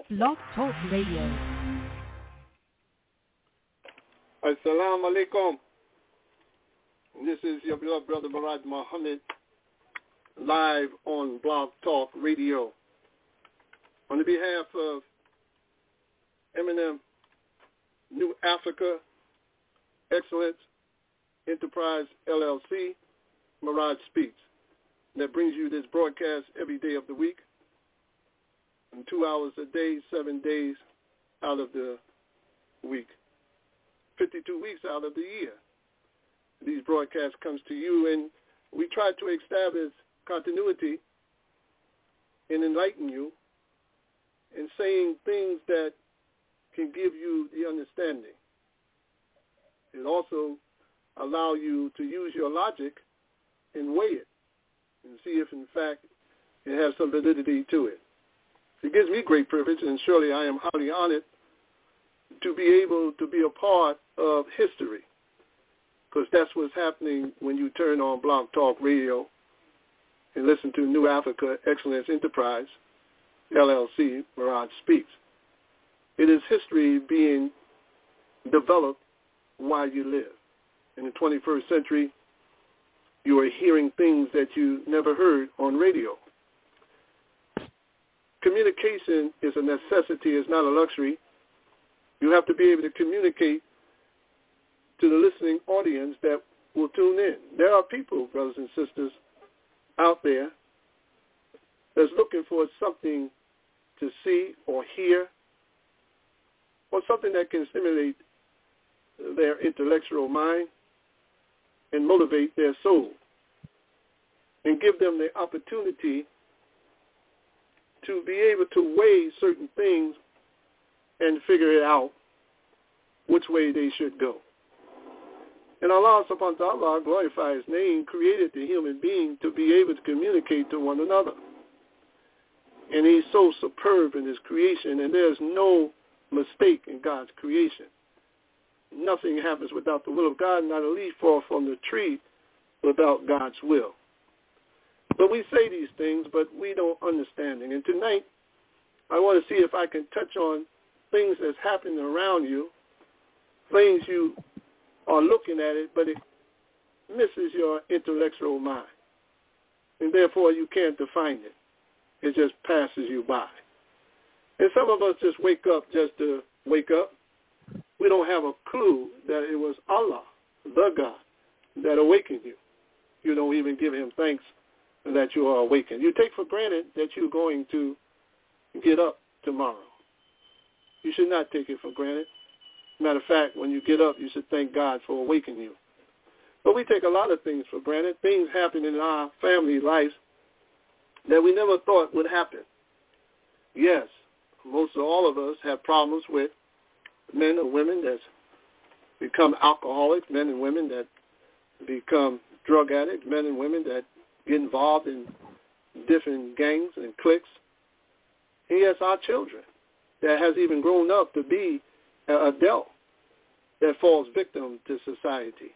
Blog Talk Radio. Assalamu alaikum. This is your beloved brother Murad Muhammad, live on Blog Talk Radio. On the behalf of Eminem, New Africa, Excellence, Enterprise, LLC, Murad Speaks. That brings you this broadcast every day of the week, and 2 hours a day, 7 days out of the week, 52 weeks out of the year. These broadcasts comes to you, and we try to establish continuity and enlighten you in saying things that can give you the understanding. It also allow you to use your logic and weigh it and see if, in fact, it has some validity to it. It gives me great privilege, and surely I am highly honored to be able to be a part of history, because that's what's happening when you turn on Blog Talk Radio and listen to New Africa Excellence Enterprise, LLC, Murad Speaks. It is history being developed while you live. In the 21st century, you are hearing things that you never heard on radio. Communication is a necessity, it's not a luxury. You have to be able to communicate to the listening audience that will tune in. There are people, brothers and sisters, out there that's looking for something to see or hear, or something that can stimulate their intellectual mind and motivate their soul and give them the opportunity to be able to weigh certain things and figure it out which way they should go. And Allah subhanahu wa ta'ala, glorify his name, created the human being to be able to communicate to one another. And he's so superb in his creation, and there's no mistake in God's creation. Nothing happens without the will of God, not a leaf fall from the tree without God's will. But we say these things, but we don't understand it. And tonight, I want to see if I can touch on things that's happening around you, things you are looking at it, but it misses your intellectual mind. And therefore, you can't define it. It just passes you by. And some of us just wake up just to wake up. We don't have a clue that it was Allah, the God, that awakened you. You don't even give him thanks that you are awakened. You take for granted that you're going to get up tomorrow. You should not take it for granted. Matter of fact, when you get up, you should thank God for awakening you. But we take a lot of things for granted. Things happen in our family life that we never thought would happen. Yes, most of all of us have problems with men or women that become alcoholics, men and women that become drug addicts, men and women that get involved in different gangs and cliques. And yes, our children that has even grown up to be an adult that falls victim to society.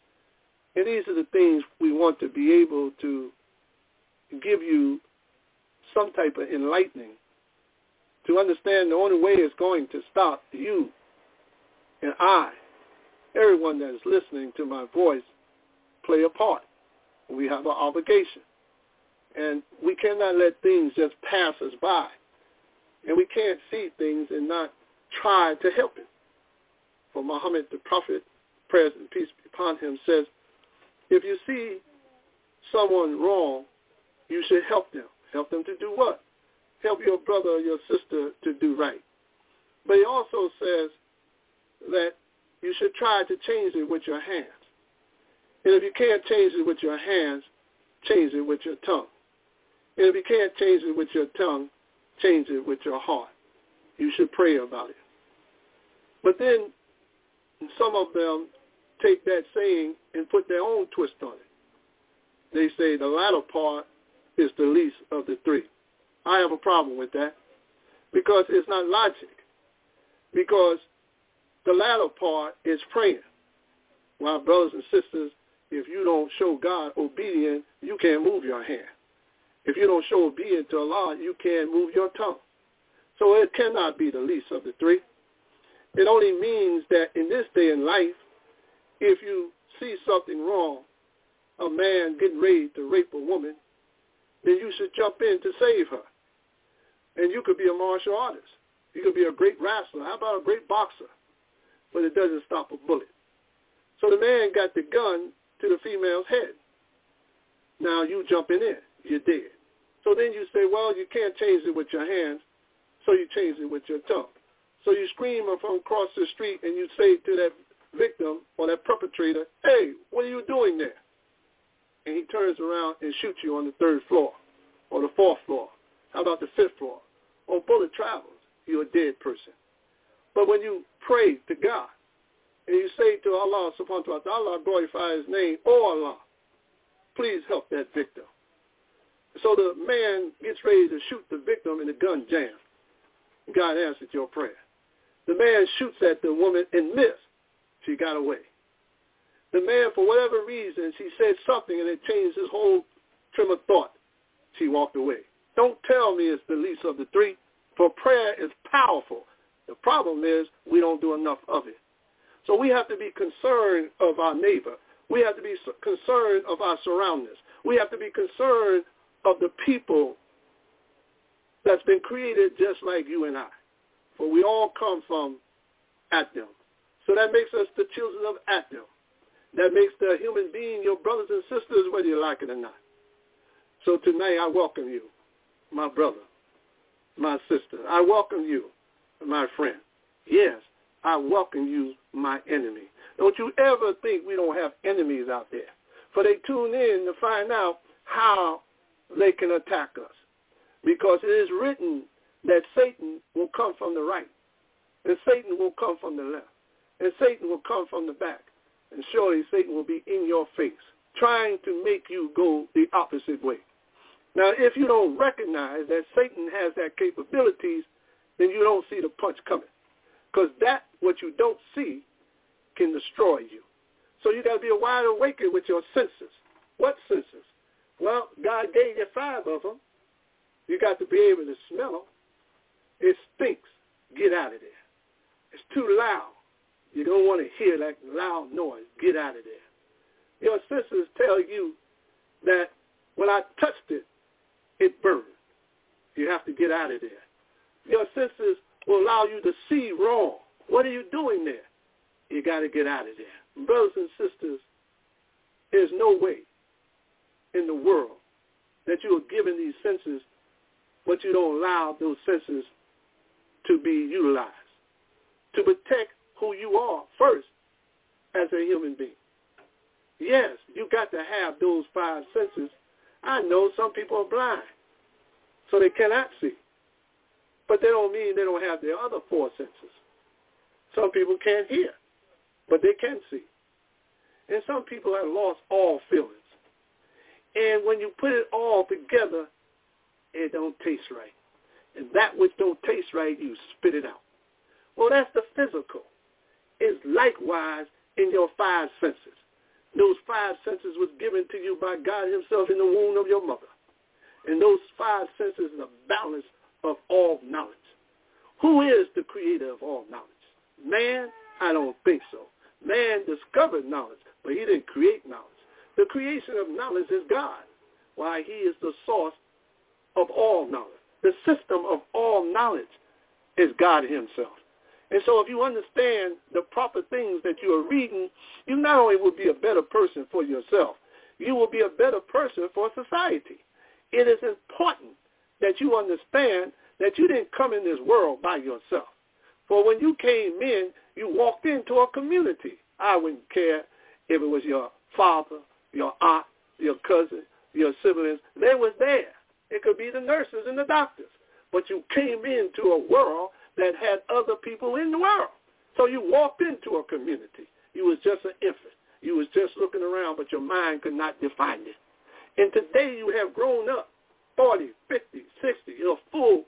And these are the things we want to be able to give you some type of enlightening to understand the only way it's going to stop you and I, everyone that is listening to my voice, play a part. We have an obligation. And we cannot let things just pass us by. And we can't see things and not try to help it. For Muhammad, the Prophet, praise and peace be upon him, says, if you see someone wrong, you should help them. Help them to do what? Help your brother or your sister to do right. But he also says that you should try to change it with your hands. And if you can't change it with your hands, change it with your tongue. And if you can't change it with your tongue, change it with your heart. You should pray about it. But then some of them take that saying and put their own twist on it. They say the latter part is the least of the three. I have a problem with that because it's not logic. Because the latter part is praying. While brothers and sisters, if you don't show God obedience, you can't move your hand. If you don't show obedience to Allah, you can't move your tongue. So it cannot be the least of the three. It only means that in this day in life, if you see something wrong, a man getting ready to rape a woman, then you should jump in to save her. And you could be a martial artist. You could be a great wrestler. How about a great boxer? But it doesn't stop a bullet. So the man got the gun to the female's head. Now you jumping in. You're dead. So then you say, well, you can't change it with your hands, so you change it with your tongue. So you scream from across the street and you say to that victim or that perpetrator, hey, what are you doing there? And he turns around and shoots you on the 3rd floor or the 4th floor. How about the 5th floor? Or bullet travels. You're a dead person. But when you pray to God and you say to Allah subhanahu wa ta'ala, glorify his name, oh Allah, please help that victim. So the man gets ready to shoot the victim and the gun jams. God answered your prayer. The man shoots at the woman and missed. She got away. The man, for whatever reason, she said something and it changed his whole trim of thought. She walked away. Don't tell me it's the least of the three, for prayer is powerful. The problem is we don't do enough of it. So we have to be concerned of our neighbor. We have to be concerned of our surroundings. We have to be concerned of the people that's been created just like you and I. For we all come from Adam. So that makes us the children of Adam. That makes the human being your brothers and sisters, whether you like it or not. So tonight I welcome you, my brother, my sister. I welcome you, my friend. Yes, I welcome you, my enemy. Don't you ever think we don't have enemies out there. For they tune in to find out how they can attack us. Because it is written that Satan will come from the right, and Satan will come from the left, and Satan will come from the back. And surely Satan will be in your face, trying to make you go the opposite way. Now, if you don't recognize that Satan has that capabilities, then you don't see the punch coming. Because that, what you don't see, can destroy you. So you got to be wide awake with your senses. What senses? Well, God gave you 5 of them. You got to be able to smell them. It stinks. Get out of there. It's too loud. You don't want to hear that loud noise. Get out of there. Your senses tell you that when I touched it, it burned. You have to get out of there. Your senses will allow you to see wrong. What are you doing there? You got to get out of there. Brothers and sisters, there's no way in the world that you are given these senses, but you don't allow those senses to be utilized to protect who you are first as a human being. Yes, you got to have those 5 senses. I know some people are blind, so they cannot see. But that don't mean they don't have their other 4 senses. Some people can't hear, but they can see. And some people have lost all feelings. And when you put it all together, it don't taste right. And that which don't taste right, you spit it out. Well, that's the physical. It's likewise in your 5 senses. Those 5 senses was given to you by God himself in the womb of your mother. And those 5 senses are the balance of all knowledge. Who is the creator of all knowledge? Man? I don't think so. Man discovered knowledge, but he didn't create knowledge. The creation of knowledge is God. Why, he is the source of all knowledge. The system of all knowledge is God himself. And so if you understand the proper things that you are reading, you not only will be a better person for yourself, you will be a better person for society. It is important that you understand that you didn't come in this world by yourself. For when you came in, you walked into a community. I wouldn't care if it was your father, your aunt, your cousin, your siblings. They was there. It could be the nurses and the doctors. But you came into a world that had other people in the world. So you walked into a community. You was just an infant. You was just looking around, but your mind could not define it. And today you have grown up, 40, 50, 60. You're a full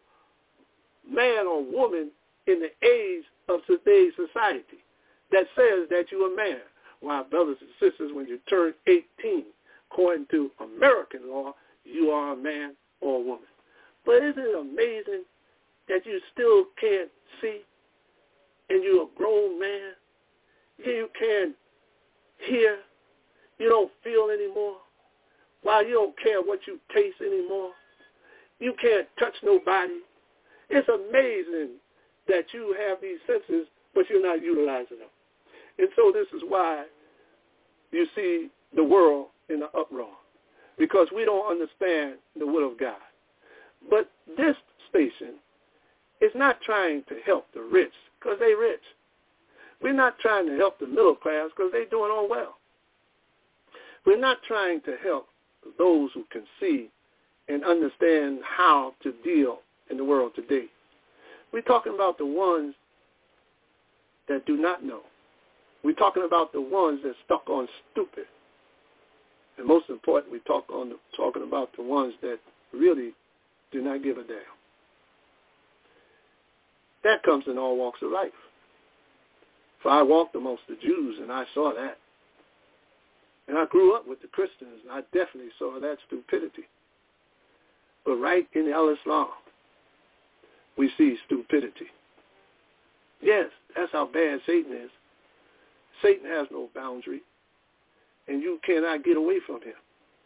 man or woman in the age of today's society that says that you're a man. While brothers and sisters, when you turn 18, according to American law, you are a man or a woman. But isn't it amazing that you still can't see, and you're a grown man. You can't hear. You don't feel anymore. While you don't care what you taste anymore. You can't touch nobody. It's amazing that you have these senses, but you're not utilizing them. And so this is why you see the world in an uproar, because we don't understand the will of God. But this station is not trying to help the rich because they're rich. We're not trying to help the middle class because they're doing all well. We're not trying to help those who can see and understand how to deal in the world today. We're talking about the ones that do not know. We're talking about the ones that stuck on stupid. And most important, we're talking about the ones that really do not give a damn. That comes in all walks of life. For I walked amongst the Jews, and I saw that. And I grew up with the Christians, and I definitely saw that stupidity. But right in Al-Islam, we see stupidity. Yes, that's how bad Satan is. Satan has no boundary, and you cannot get away from him.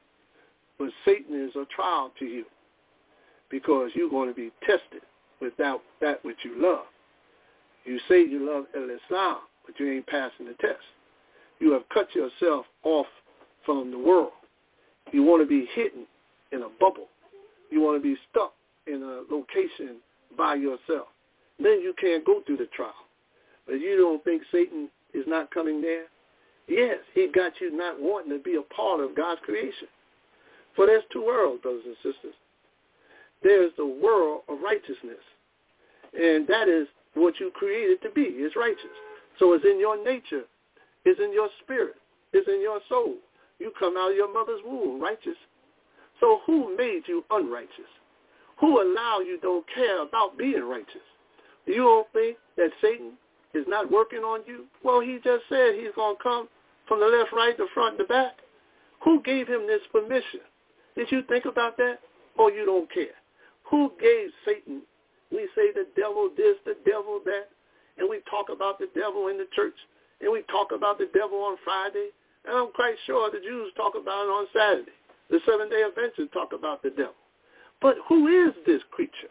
But Satan is a trial to you because you're going to be tested without that which you love. You say you love Al-Islam, but you ain't passing the test. You have cut yourself off from the world. You want to be hidden in a bubble. You want to be stuck in a location by yourself. Then you can't go through the trial. But you don't think Satan is not coming there? Yes, he got you not wanting to be a part of God's creation. For there's two worlds, brothers and sisters. There's the world of righteousness, and that is what you created to be, is righteous. So it's in your nature, it's in your spirit, it's in your soul. You come out of your mother's womb righteous. So who made you unrighteous? Who allowed you don't care about being righteous? You don't think that Satan is not working on you? Well, he just said he's going to come from the left, right, the front, the back. Who gave him this permission? Did you think about that? Or you don't care? Who gave Satan? We say the devil this, the devil that, and we talk about the devil in the church, and we talk about the devil on Friday, and I'm quite sure the Jews talk about it on Saturday. The Seventh-day Adventists talk about the devil. But who is this creature?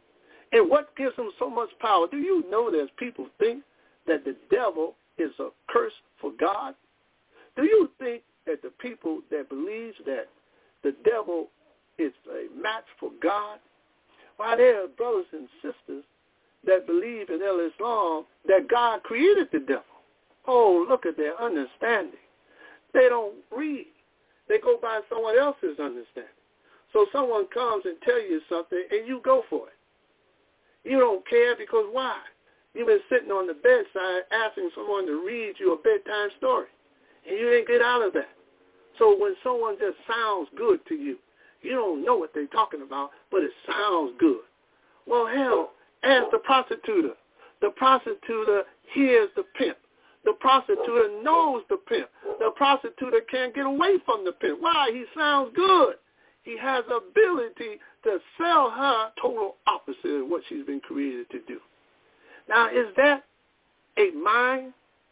And what gives him so much power? Do you know there's people think that the devil is a curse for God? Do you think that the people that believe that the devil is a match for God? Why, there are brothers and sisters that believe in Islam that God created the devil. Oh, look at their understanding. They don't read. They go by someone else's understanding. So someone comes and tells you something, and you go for it. You don't care because why? You've been sitting on the bedside asking someone to read you a bedtime story, and you didn't get out of that. So when someone just sounds good to you, you don't know what they're talking about, but it sounds good. Well, hell, ask the prostitute. The prostitute hears the pimp. The prostitute knows the pimp. The prostitute can't get away from the pimp. Why? He sounds good. He has the ability to sell her total opposite of what she's been created to do. Now, is that a mind,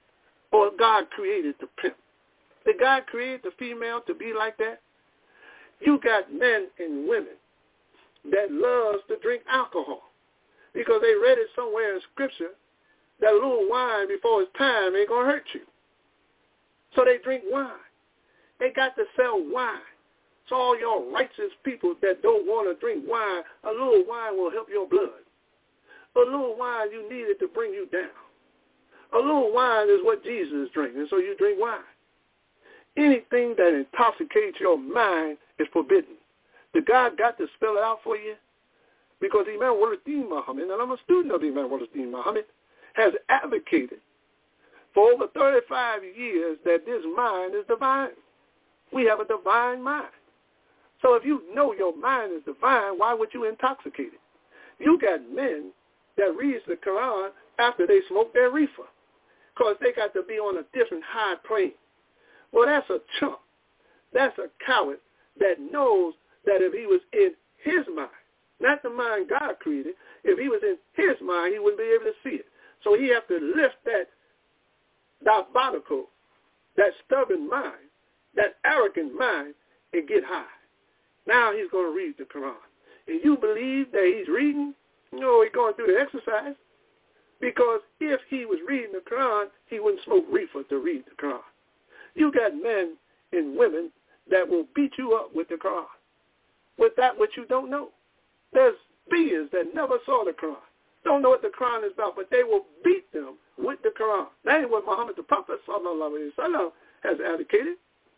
or God created the pimp? Did God create the female to be like that? You got men and women that loves to drink alcohol because they read it somewhere in Scripture that a little wine before it's time ain't going to hurt you. So they drink wine. They got to sell wine. So all y'all righteous people that don't want to drink wine, a little wine will help your blood. A little wine you need it to bring you down. A little wine is what Jesus is drinking, so you drink wine. Anything that intoxicates your mind is forbidden. The God got to spell it out for you? Because Imam Waluddin Muhammad, and I'm a student of Imam Waluddin Muhammad, has advocated for over 35 years that this mind is divine. We have a divine mind. So if you know your mind is divine, why would you intoxicate it? You got men that read the Quran after they smoke their reefer because they got to be on a different high plane. Well, that's a chump. That's a coward that knows that if he was in his mind, not the mind God created. If he was in his mind, he wouldn't be able to see it. So he has to lift that diabolical, that stubborn mind, that arrogant mind, and get high. Now he's going to read the Quran. And you believe that he's reading? No, he's going through the exercise. Because if he was reading the Quran, he wouldn't smoke reefer to read the Quran. You got men and women that will beat you up with the Quran, with that which you don't know. There's beings that never saw the Quran, don't know what the Quran is about, but they will beat them with the Quran. That ain't what Muhammad the Prophet ﷺ has advocated.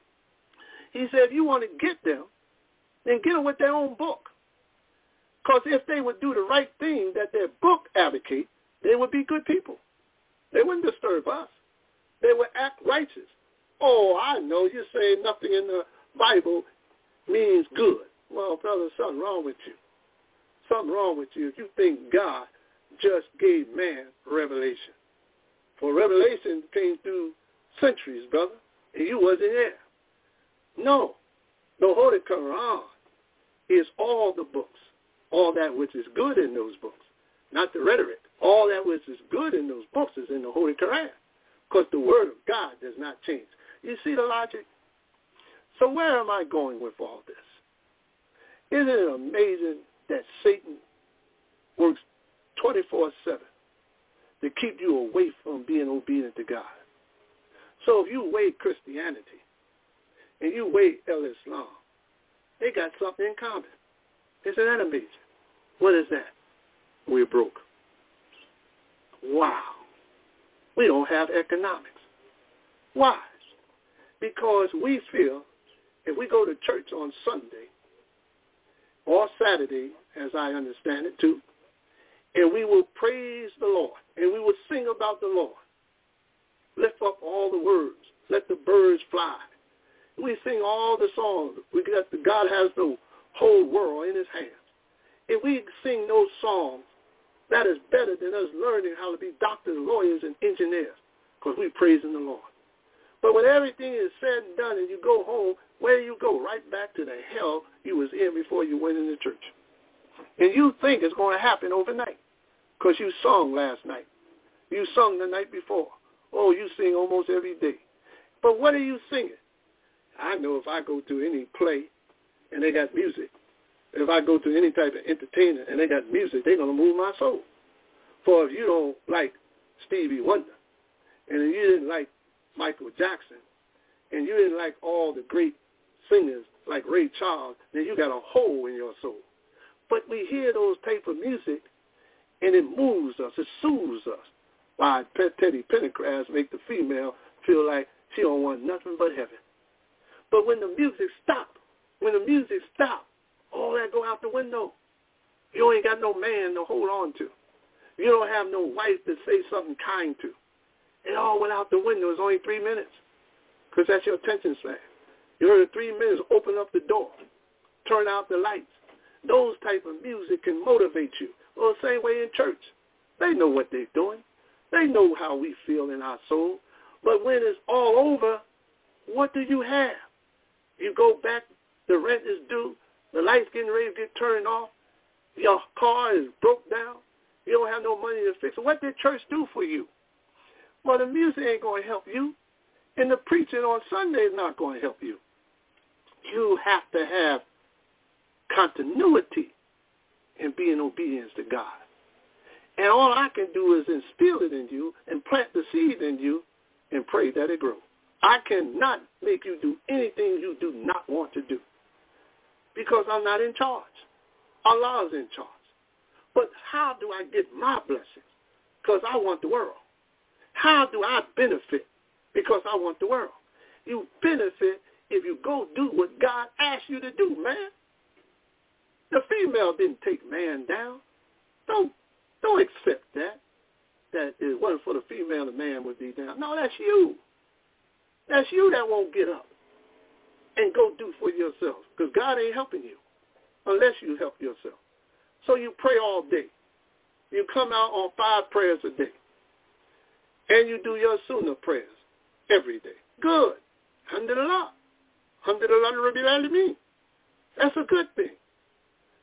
He said, if you want to get them, then get them with their own book. Because if they would do the right thing that their book advocates, they would be good people. They wouldn't disturb us. They would act righteous. Oh, I know you say nothing in the Bible means good. Well, brother, something wrong with you. Something wrong with you if you think God just gave man revelation. For revelation came through centuries, brother, and you wasn't there. No. The Holy Quran is all the books, all that which is good in those books, not the rhetoric. All that which is good in those books is in the Holy Quran, because the word of God does not change. You see the logic? So where am I going with all this? Isn't it amazing that Satan works 24/7 to keep you away from being obedient to God? So if you weigh Christianity and you weigh Islam, they got something in common. Isn't that amazing? What is that? We're broke. Wow. We don't have economics. Why? Because we feel if we go to church on Sunday or Saturday, as I understand it too, and we will praise the Lord, and we will sing about the Lord, lift up all the words, let the birds fly. We sing all the songs. God has the whole world in his hands. If we sing those songs, that is better than us learning how to be doctors, lawyers, and engineers, because we're praising the Lord. But when everything is said and done and you go home, where do you go? Right back to the hell you was in before you went into church. And you think it's going to happen overnight because you sung last night. You sung the night before. Oh, you sing almost every day. But what are you singing? I know if I go to any play and they got music, if I go to any type of entertainment and they got music, they're going to move my soul. For if you don't like Stevie Wonder, and if you didn't like Michael Jackson, and you didn't like all the great singers like Ray Charles, then you got a hole in your soul. But we hear those type of music, and it moves us, it soothes us. Why Teddy Pendergrass make the female feel like she don't want nothing but heaven. But when the music stops, all that go out the window. You ain't got no man to hold on to. You don't have no wife to say something kind to. It all went out the window. It's only 3 minutes because that's your attention span. You heard 3 minutes, open up the door, turn out the lights. Those type of music can motivate you. Well, the same way in church. They know what they're doing. They know how we feel in our soul. But when it's all over, what do you have? You go back, the rent is due, the lights getting ready to get turned off, your car is broke down, you don't have no money to fix it. What did church do for you? Well, the music ain't going to help you, and the preaching on Sunday is not going to help you. You have to have continuity in being obedience to God. And all I can do is instill it in you and plant the seed in you and pray that it grows. I cannot make you do anything you do not want to do because I'm not in charge. Allah is in charge. But how do I get my blessings? Because I want the world. How do I benefit? Because I want the world. You benefit if you go do what God asked you to do, man. The female didn't take man down. Don't accept that if it wasn't for the female, the man would be down. No, that's you. That's you that won't get up and go do for yourself because God ain't helping you unless you help yourself. So you pray all day. You come out on 5 prayers a day. And you do your sunnah prayers every day. Good. Alhamdulillah. Alhamdulillah Rabbil Alameen. That's a good thing.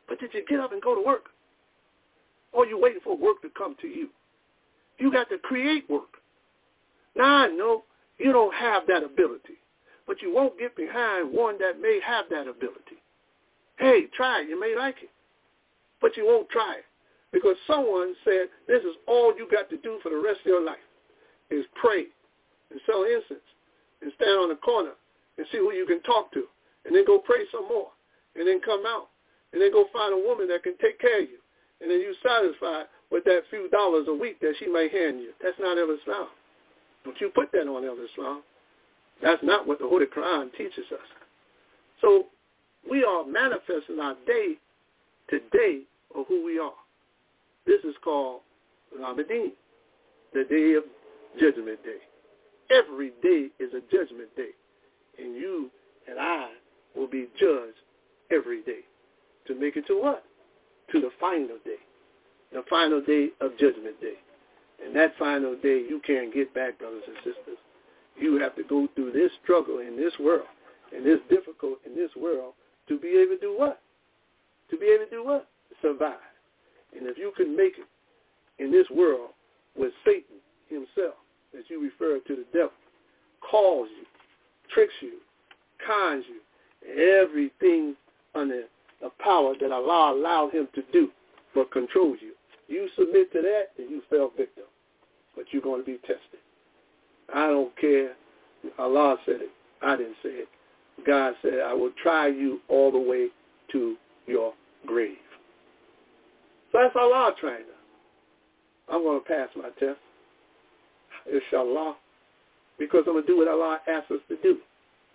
But did you get up and go to work? Or you waiting for work to come to you? You got to create work. Now I know you don't have that ability, but you won't get behind one that may have that ability. Hey, try it. You may like it, but you won't try it because someone said this is all you got to do for the rest of your life is pray and sell incense and stand on the corner and see who you can talk to and then go pray some more and then come out and then go find a woman that can take care of you and then you satisfied with that few dollars a week that she may hand you. That's not Islam. Don't you put that on Islam. That's not what the Holy Quran teaches us. So we are manifesting our day to day of who we are. This is called Ramadan, the day of Judgment Day. Every day is a judgment day. And you and I will be judged every day to make it to what? To the final day. The final day of Judgment Day. And that final day you can't get back, brothers and sisters. You have to go through this struggle in this world and this difficult in this world to be able to do what? To be able to do what? Survive. And if you can make it in this world with Satan himself, as you refer to the devil, calls you, tricks you, cons you, everything under the power that Allah allowed him to do but controls you. You submit to that and you fell victim. But you're going to be tested. I don't care. Allah said it. I didn't say it. God said, I will try you all the way to your grave. So that's Allah trying us. I'm going to pass my test, inshallah, because I'm going to do what Allah asks us to do.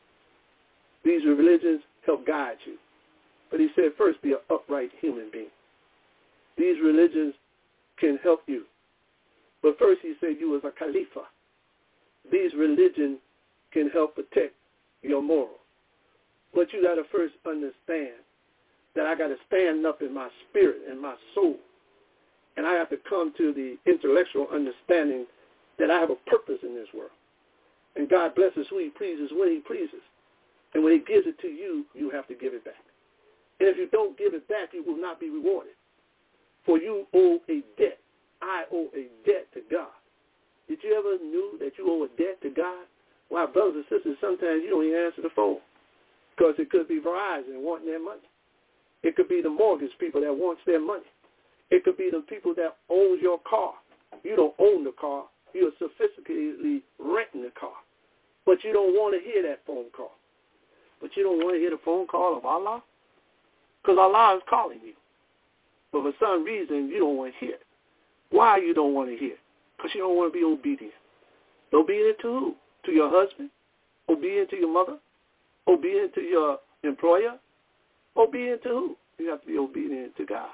These religions help guide you. But he said, first, be an upright human being. These religions can help you. But first, he said, you as a Khalifa. These religions can help protect your morals. But you got to first understand that I got to stand up in my spirit and my soul. And I have to come to the intellectual understanding that I have a purpose in this world. And God blesses who he pleases when he pleases. And when he gives it to you, you have to give it back. And if you don't give it back, you will not be rewarded. For you owe a debt. I owe a debt to God. Did you ever knew that you owe a debt to God? Why, brothers and sisters, sometimes you don't even answer the phone because it could be Verizon wanting their money. It could be the mortgage people that wants their money. It could be the people that own your car. You don't own the car. You're sophisticatedly renting the car. But you don't want to hear that phone call. But you don't want to hear the phone call of Allah? Because Allah is calling you. But for some reason, you don't want to hear it. Why you don't want to hear it? Because you don't want to be obedient. Obedient to who? To your husband? Obedient to your mother? Obedient to your employer? Obedient to who? You have to be obedient to God.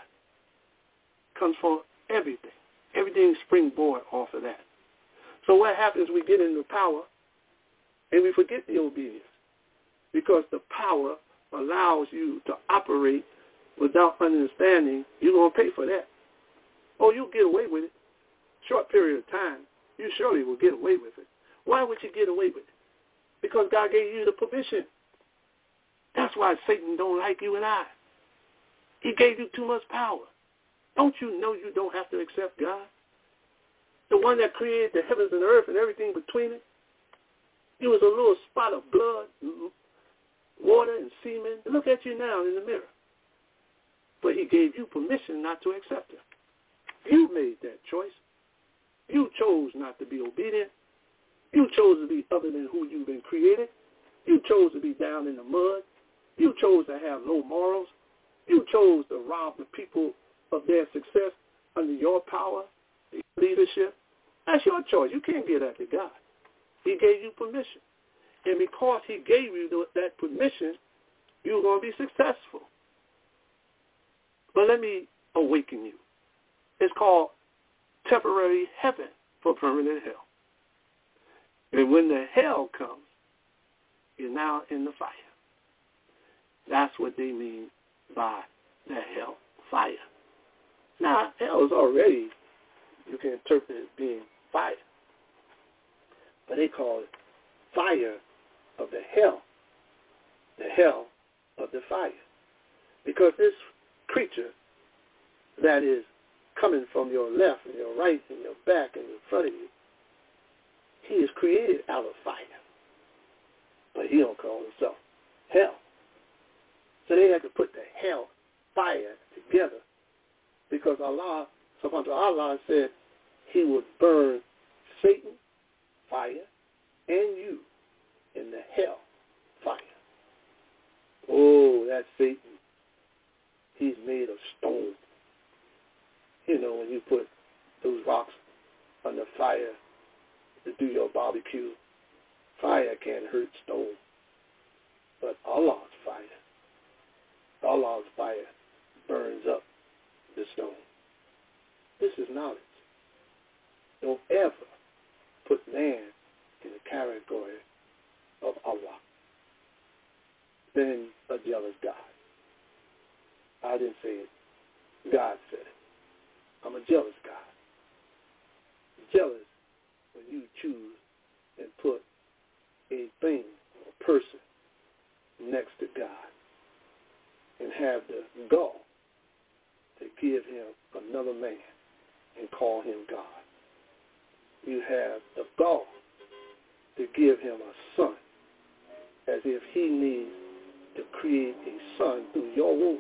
Comes from everything. Everything springboard off of that. So what happens, we get into power and we forget the obedience because the power allows you to operate without understanding. You're going to pay for that. Oh, you'll get away with it. Short period of time, you surely will get away with it. Why would you get away with it? Because God gave you the permission. That's why Satan don't like you and I. He gave you too much power. Don't you know you don't have to accept God? The one that created the heavens and earth and everything between it. You was a little spot of blood, water, and semen. Look at you now in the mirror. But he gave you permission not to accept him. You made that choice. You chose not to be obedient. You chose to be other than who you've been created. You chose to be down in the mud. You chose to have low morals. You chose to rob the people of their success under your power, your leadership. That's your choice. You can't give that to God. He gave you permission. And because he gave you that permission, you're going to be successful. But let me awaken you. It's called temporary heaven for permanent hell. And when the hell comes, you're now in the fire. That's what they mean by the hell fire. Now, hell is already, you can interpret it as being fire. But they call it fire of the hell of the fire. Because this creature that is coming from your left and your right and your back and in front of you, he is created out of fire. But he don't call himself hell. So they had to put the hell fire together because Allah, subhanahu wa ta'ala, said he would burn Satan, fire, and you in the hell fire. Oh, that's Satan. He's made of stone. You know, when you put those rocks on the fire to do your barbecue, fire can't hurt stone. But Allah's fire burns up the stone. This is knowledge. Don't ever put man in the category of Allah. Then a jealous God. I didn't say it. God said it. I'm a jealous God. Jealous when you choose and put a thing or a person next to God and have the gall to give him another man and call him God. You have the gall to give him a son as if he needs to create a son through your womb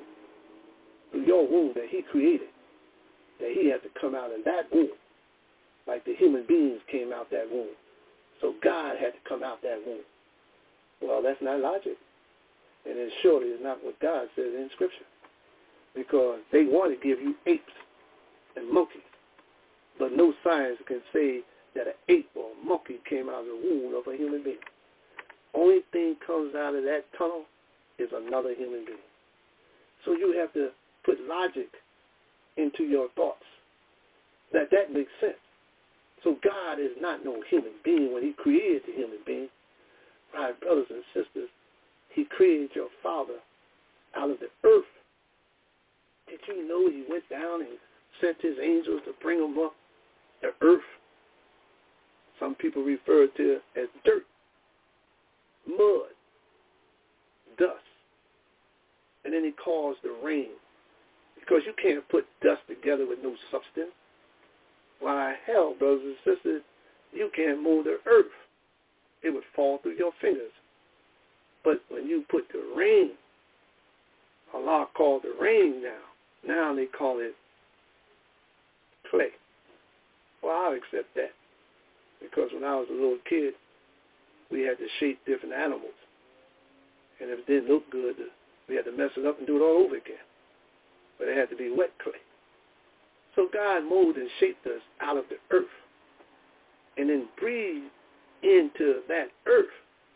that he created, that he had to come out of that womb like the human beings came out that womb. So God had to come out that womb. Well, that's not logic. And it surely is not what God says in Scripture. Because they want to give you apes and monkeys. But no science can say that an ape or a monkey came out of the womb of a human being. Only thing comes out of that tunnel is another human being. So you have to put logic into your thoughts. That makes sense. So God is not no human being when he created the human being. Right, brothers and sisters, he created your father out of the earth. Did you know he went down and sent his angels to bring him up the earth? Some people refer to it as dirt, mud, dust. And then he caused the rain. Because you can't put dust together with no substance. Why, hell, brothers and sisters, you can't move the earth. It would fall through your fingers. But when you put the rain, Allah called the rain now they call it clay. Well, I'll accept that. Because when I was a little kid, we had to shape different animals. And if it didn't look good, we had to mess it up and do it all over again. But it had to be wet clay. So God molded and shaped us out of the earth and then breathed into that earth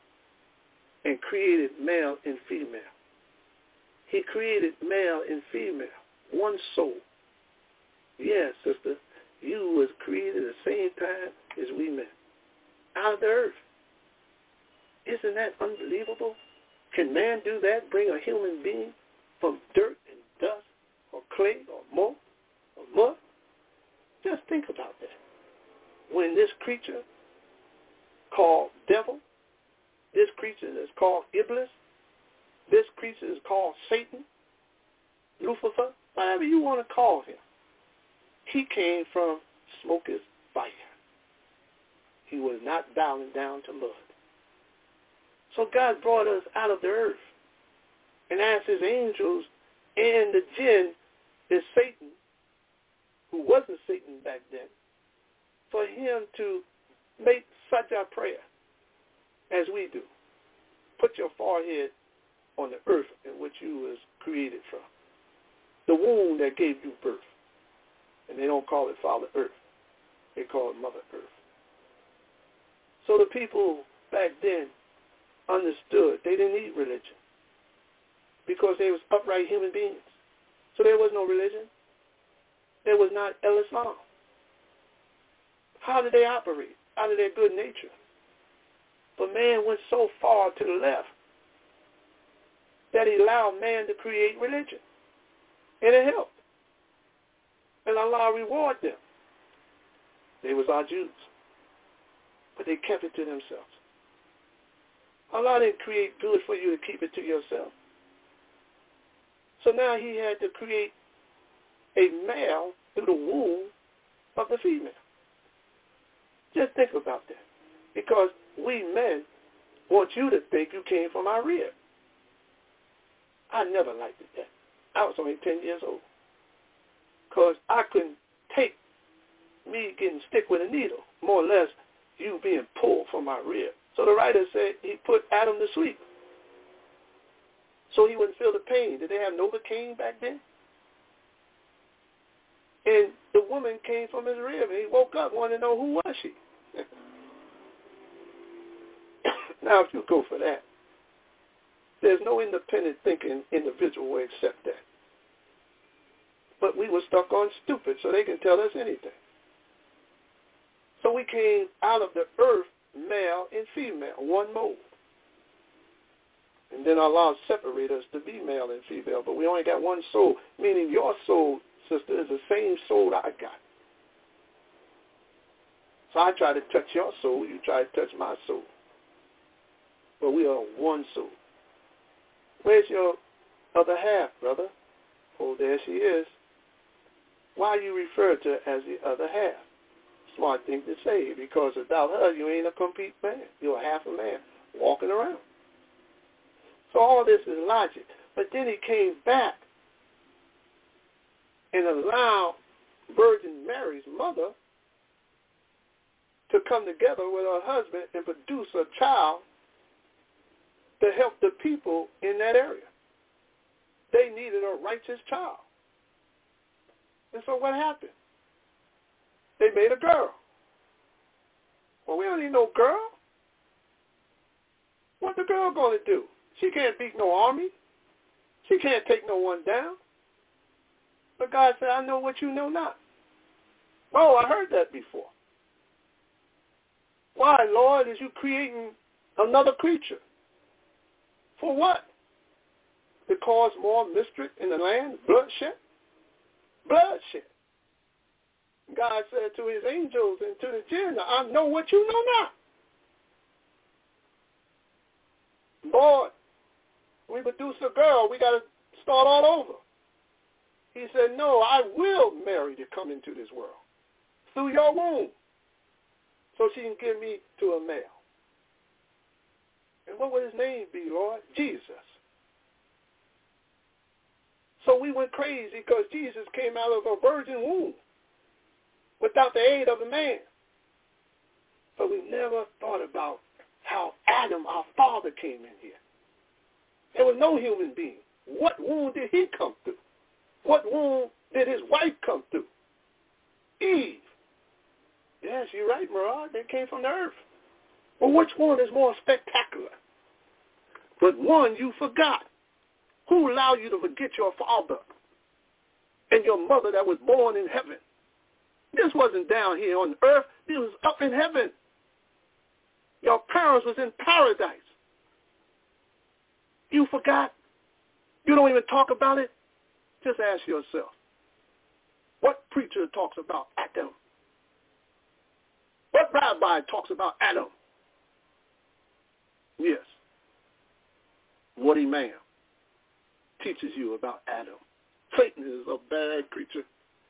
and created male and female. He created male and female, one soul. Yes, sister, you was created at the same time as we met, out of the earth. Isn't that unbelievable? Can man do that, bring a human being from dirt and dust or clay or mold or mud? Just think about that. When this creature called devil, this creature is called Iblis, this creature is called Satan, Lucifer, whatever you want to call him. He came from smoker's fire. He was not bowing down to mud. So God brought us out of the earth and asked his angels and the jinn, is Satan, who wasn't Satan back then, for him to make such a prayer as we do. Put your forehead on the earth in which you was created from, the womb that gave you birth. And they don't call it Father Earth. They call it Mother Earth. So the people back then understood they didn't need religion because they was upright human beings. So there was no religion. There was not Islam. How did they operate? Out of their good nature. But man went so far to the left that he allowed man to create religion. And it helped. And Allah rewarded them. They was our Jews. But they kept it to themselves. Allah didn't create good for you to keep it to yourself. So now he had to create a male through the womb of the female. Just think about that. Because we men want you to think you came from our rib. I never liked it that. I was only 10 years old. Because I couldn't take me getting stick with a needle, more or less you being pulled from my rib. So the writer said he put Adam to sleep so he wouldn't feel the pain. Did they have Novocaine back then? And the woman came from his rib, and he woke up wanting to know who was she. Now, if you go for that, there's no independent thinking individual will accept that. But we were stuck on stupid, so they can tell us anything. So we came out of the earth, male and female, one mold. And then Allah separated us to be male and female, but we only got one soul, meaning your soul, sister, is the same soul I got. So I try to touch your soul, you try to touch my soul. But we are one soul. Where's your other half, brother? Oh, there she is. Why you refer to her as the other half? Smart thing to say, because without her, you ain't a complete man. You're a half a man walking around. So all this is logic. But then he came back and allowed Virgin Mary's mother to come together with her husband and produce a child to help the people in that area. They needed a righteous child. And so what happened? They made a girl. Well, we don't need no girl. What the girl going to do? She can't beat no army. She can't take no one down. But God said, I know what you know not. Oh, I heard that before. Why, Lord, is you creating another creature? For what? To cause more mischief in the land? Bloodshed? Bloodshed. God said to his angels and to the jinn, I know what you know not. Lord, we produce a girl, we got to start all over. He said, no, I will Mary to come into this world through your womb so she can give me to a male. And what would his name be, Lord? Jesus. So we went crazy because Jesus came out of a virgin womb without the aid of a man. But we never thought about how Adam, our father, came in here. There was no human being. What womb did he come through? What womb did his wife come through? Eve. Yes, you're right, Murad. They came from the earth. Well, which one is more spectacular? But one you forgot. Who allowed you to forget your father and your mother that was born in heaven? This wasn't down here on earth. This was up in heaven. Your parents was in paradise. You forgot? You don't even talk about it? Just ask yourself, what preacher talks about Adam? What rabbi talks about Adam? Yes. Woody Ma'am teaches you about Adam. Satan is a bad creature.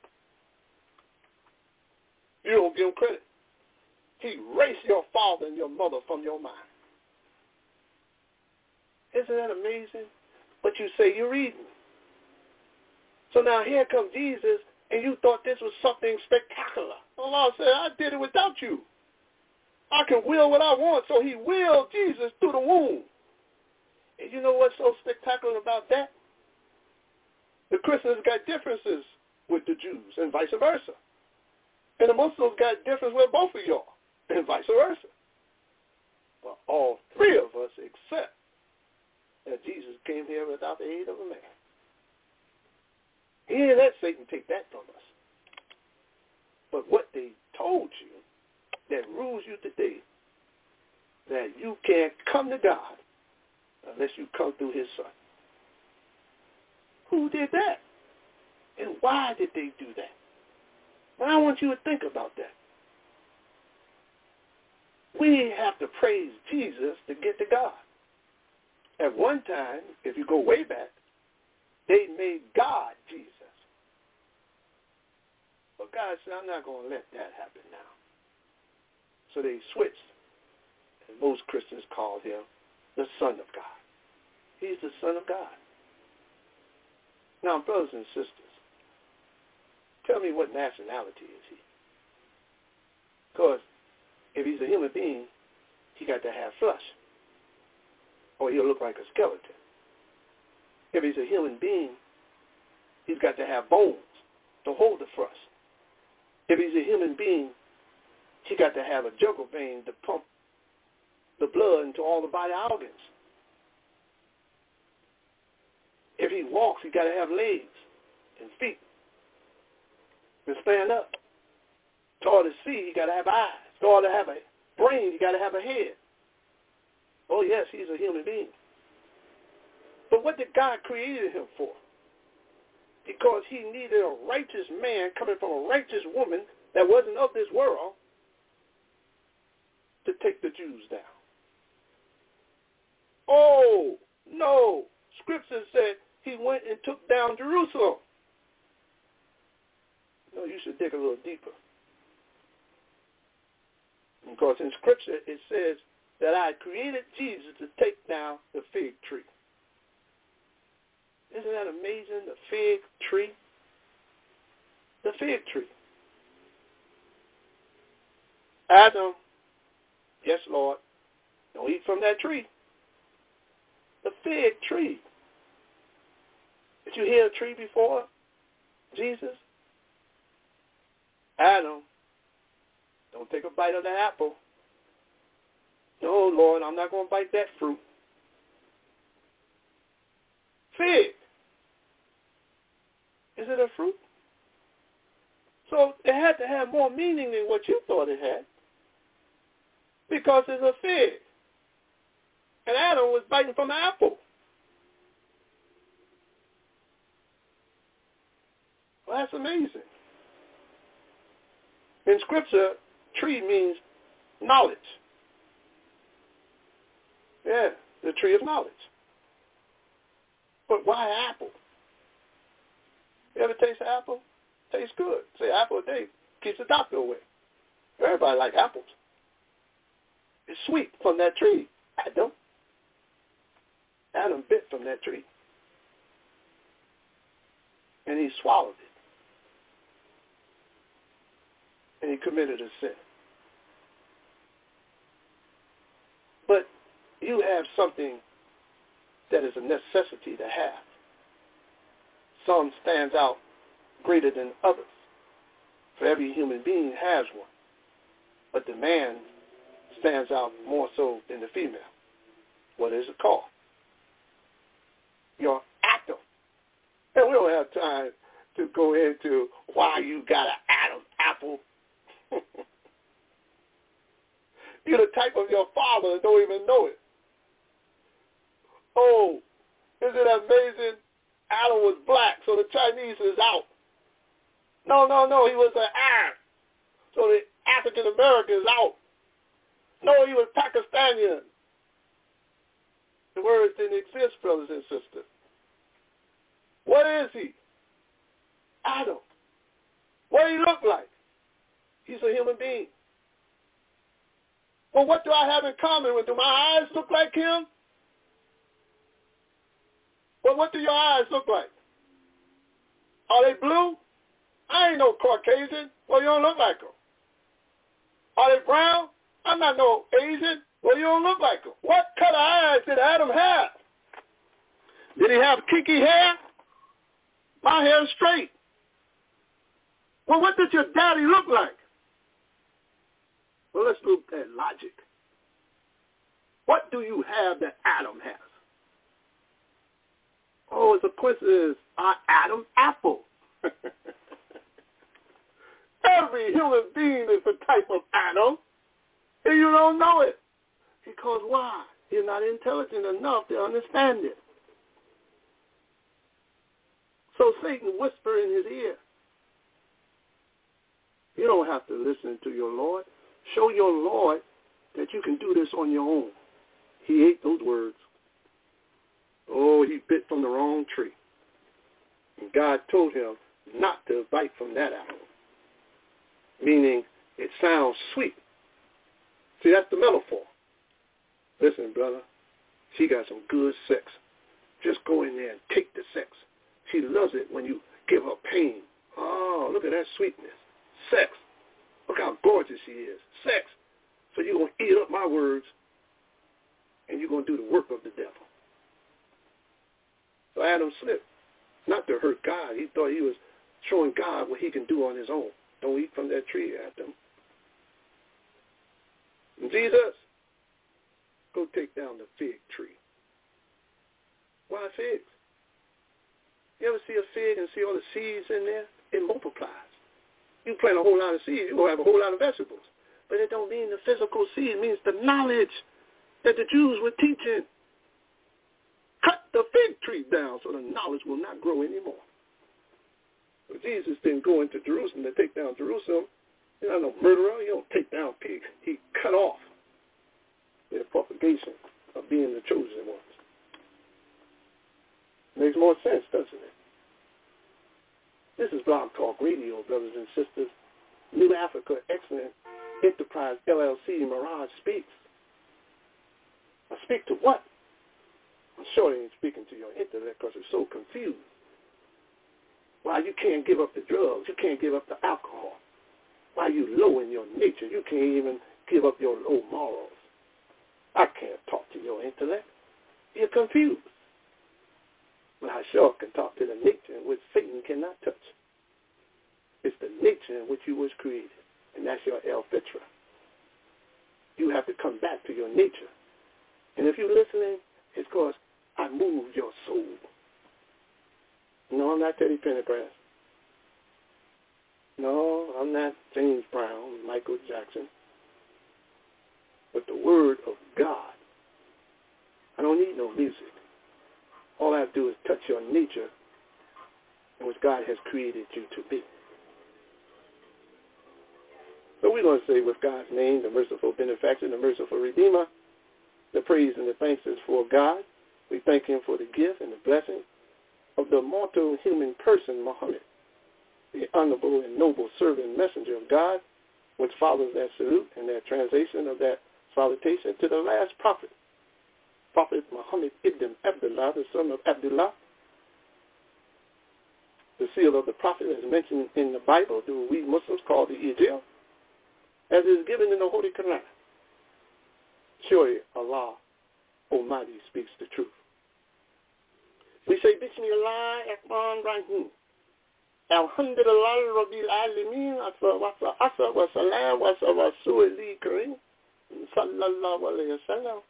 You don't give him credit. He erased your father and your mother from your mind. Isn't that amazing? But you say you're reading. So now here comes Jesus, and you thought this was something spectacular. Allah said, I did it without you. I can will what I want. So he willed Jesus through the womb. And you know what's so spectacular about that? The Christians got differences with the Jews and vice versa. And the Muslims got difference with both of y'all and vice versa. But all three of us accept that Jesus came here without the aid of a man. He didn't let Satan take that from us. But what they told you that rules you today, that you can't come to God unless you come through his son. Who did that? And why did they do that? Well, I want you to think about that. We have to praise Jesus to get to God. At one time, if you go way back, They made God Jesus. But God said, I'm not going to let that happen now. So they switched. And most Christians call him the Son of God. He's the Son of God. Now, brothers and sisters, tell me what nationality is he? Because if he's a human being, he got to have flesh, or he'll look like a skeleton. If he's a human being, he's got to have bones to hold the flesh. If he's a human being, he got to have a jugular vein to pump the blood into all the body organs. If he walks, he got to have legs and feet and stand up. In order to see, he got to have eyes. In order to have a brain, he got to have a head. Oh, yes, he's a human being. But what did God create him for? Because he needed a righteous man coming from a righteous woman that wasn't of this world to take the Jews down. Oh, no. Scripture said he went and took down Jerusalem. No, you should dig a little deeper. Because in Scripture it says that I created Jesus to take down the fig tree. Isn't that amazing? The fig tree. The fig tree. Adam, yes, Lord, don't eat from that tree. The fig tree. Did you hear a tree before Jesus? Adam, don't take a bite of that apple. No, Lord, I'm not going to bite that fruit. Fig. Is it a fruit? So it had to have more meaning than what you thought it had. Because it's a fig. And Adam was biting from the apple. Well, that's amazing. In Scripture, tree means knowledge. Yeah, the tree of knowledge. But why apple? You ever taste an apple? Tastes good. Say apple a day keeps the doctor away. Everybody like apples. It's sweet from that tree. Adam bit from that tree. And he swallowed it. And he committed a sin. But you have something that is a necessity to have. Some stands out greater than others. For every human being has one. But the man stands out more so than the female. What is it called? Your atom. And we don't have time to go into why you got an Adam apple. You're the type of your father and don't even know it. Oh, isn't it amazing? Adam was black, so the Chinese is out. No, he was an Arab, so the African American is out. No, he was Pakistani. The words didn't exist, brothers and sisters. What is he? Adam. What do he look like? He's a human being. Well, what do I have in common with him? Do my eyes look like him? Well, what do your eyes look like? Are they blue? I ain't no Caucasian. Well, you don't look like them. Are they brown? I'm not no Asian. Well, you don't look like them. What color eyes did Adam have? Did he have kinky hair? My hair is straight. Well, what did your daddy look like? Well, let's look at logic. What do you have that Adam has? Oh, it's a coincidence. Adam apple. Every human being is a type of Adam, and you don't know it. Because why? You're not intelligent enough to understand it. So Satan whispered in his ear. You don't have to listen to your Lord. Show your Lord that you can do this on your own. He ate those words. Oh, he bit from the wrong tree. And God told him not to bite from that apple, meaning it sounds sweet. See, that's the metaphor. Listen, brother, she got some good sex. Just go in there and take the sex. She loves it when you give her pain. Oh, look at that sweetness. Sex. Look how gorgeous she is. Sex. So you're going to eat up my words, and you're going to do the work of the devil. So Adam slipped, not to hurt God. He thought he was showing God what he can do on his own. Don't eat from that tree, Adam. And Jesus, go take down the fig tree. Why figs? You ever see a fig and see all the seeds in there? It multiplies. You plant a whole lot of seeds, you're going to have a whole lot of vegetables. But it don't mean the physical seed. It means the knowledge that the Jews were teaching. Cut the fig tree down so the knowledge will not grow anymore. But Jesus didn't go into Jerusalem to take down Jerusalem. He's not no murderer. He don't take down pigs. He cut off their propagation of being the chosen ones. Makes more sense, doesn't it? This is Blog Talk Radio, brothers and sisters. New Africa Excellent Enterprise LLC, Mirage Speaks. I speak to what? I'm sure they ain't speaking to your intellect because it's so confused. Why you can't give up the drugs, you can't give up the alcohol. Why you low in your nature, you can't even give up your low morals. I can't talk to your intellect. You're confused. But I sure can talk to the nature in which Satan cannot touch. It's the nature in which you was created, and that's your El Fitra. You have to come back to your nature. And if you're listening, it's because I moved your soul. No, I'm not Teddy Pendergrass. No, I'm not James Brown, Michael Jackson. But the Word of God. I don't need no music. All I have to do is touch your nature in which God has created you to be. So we're going to say with God's name, the merciful benefactor, the merciful redeemer, the praise and the thanks is for God. We thank him for the gift and the blessing of the mortal human person, Muhammad, the honorable and noble servant messenger of God, which follows that salute and that translation of that salutation to the last prophet, Prophet Muhammad ibn Abdullah, the son of Abdullah, the seal of the prophet as mentioned in the Bible, do we Muslims call the Injil, as is given in the Holy Quran. Surely Allah Almighty speaks the truth. We say, Bismillah ar-Rahman ar-Rahim. Alhamdulillah Rabbil Alameen. Asa wa salam wa rasulih kareem. Sallallahu alayhi wa sallam.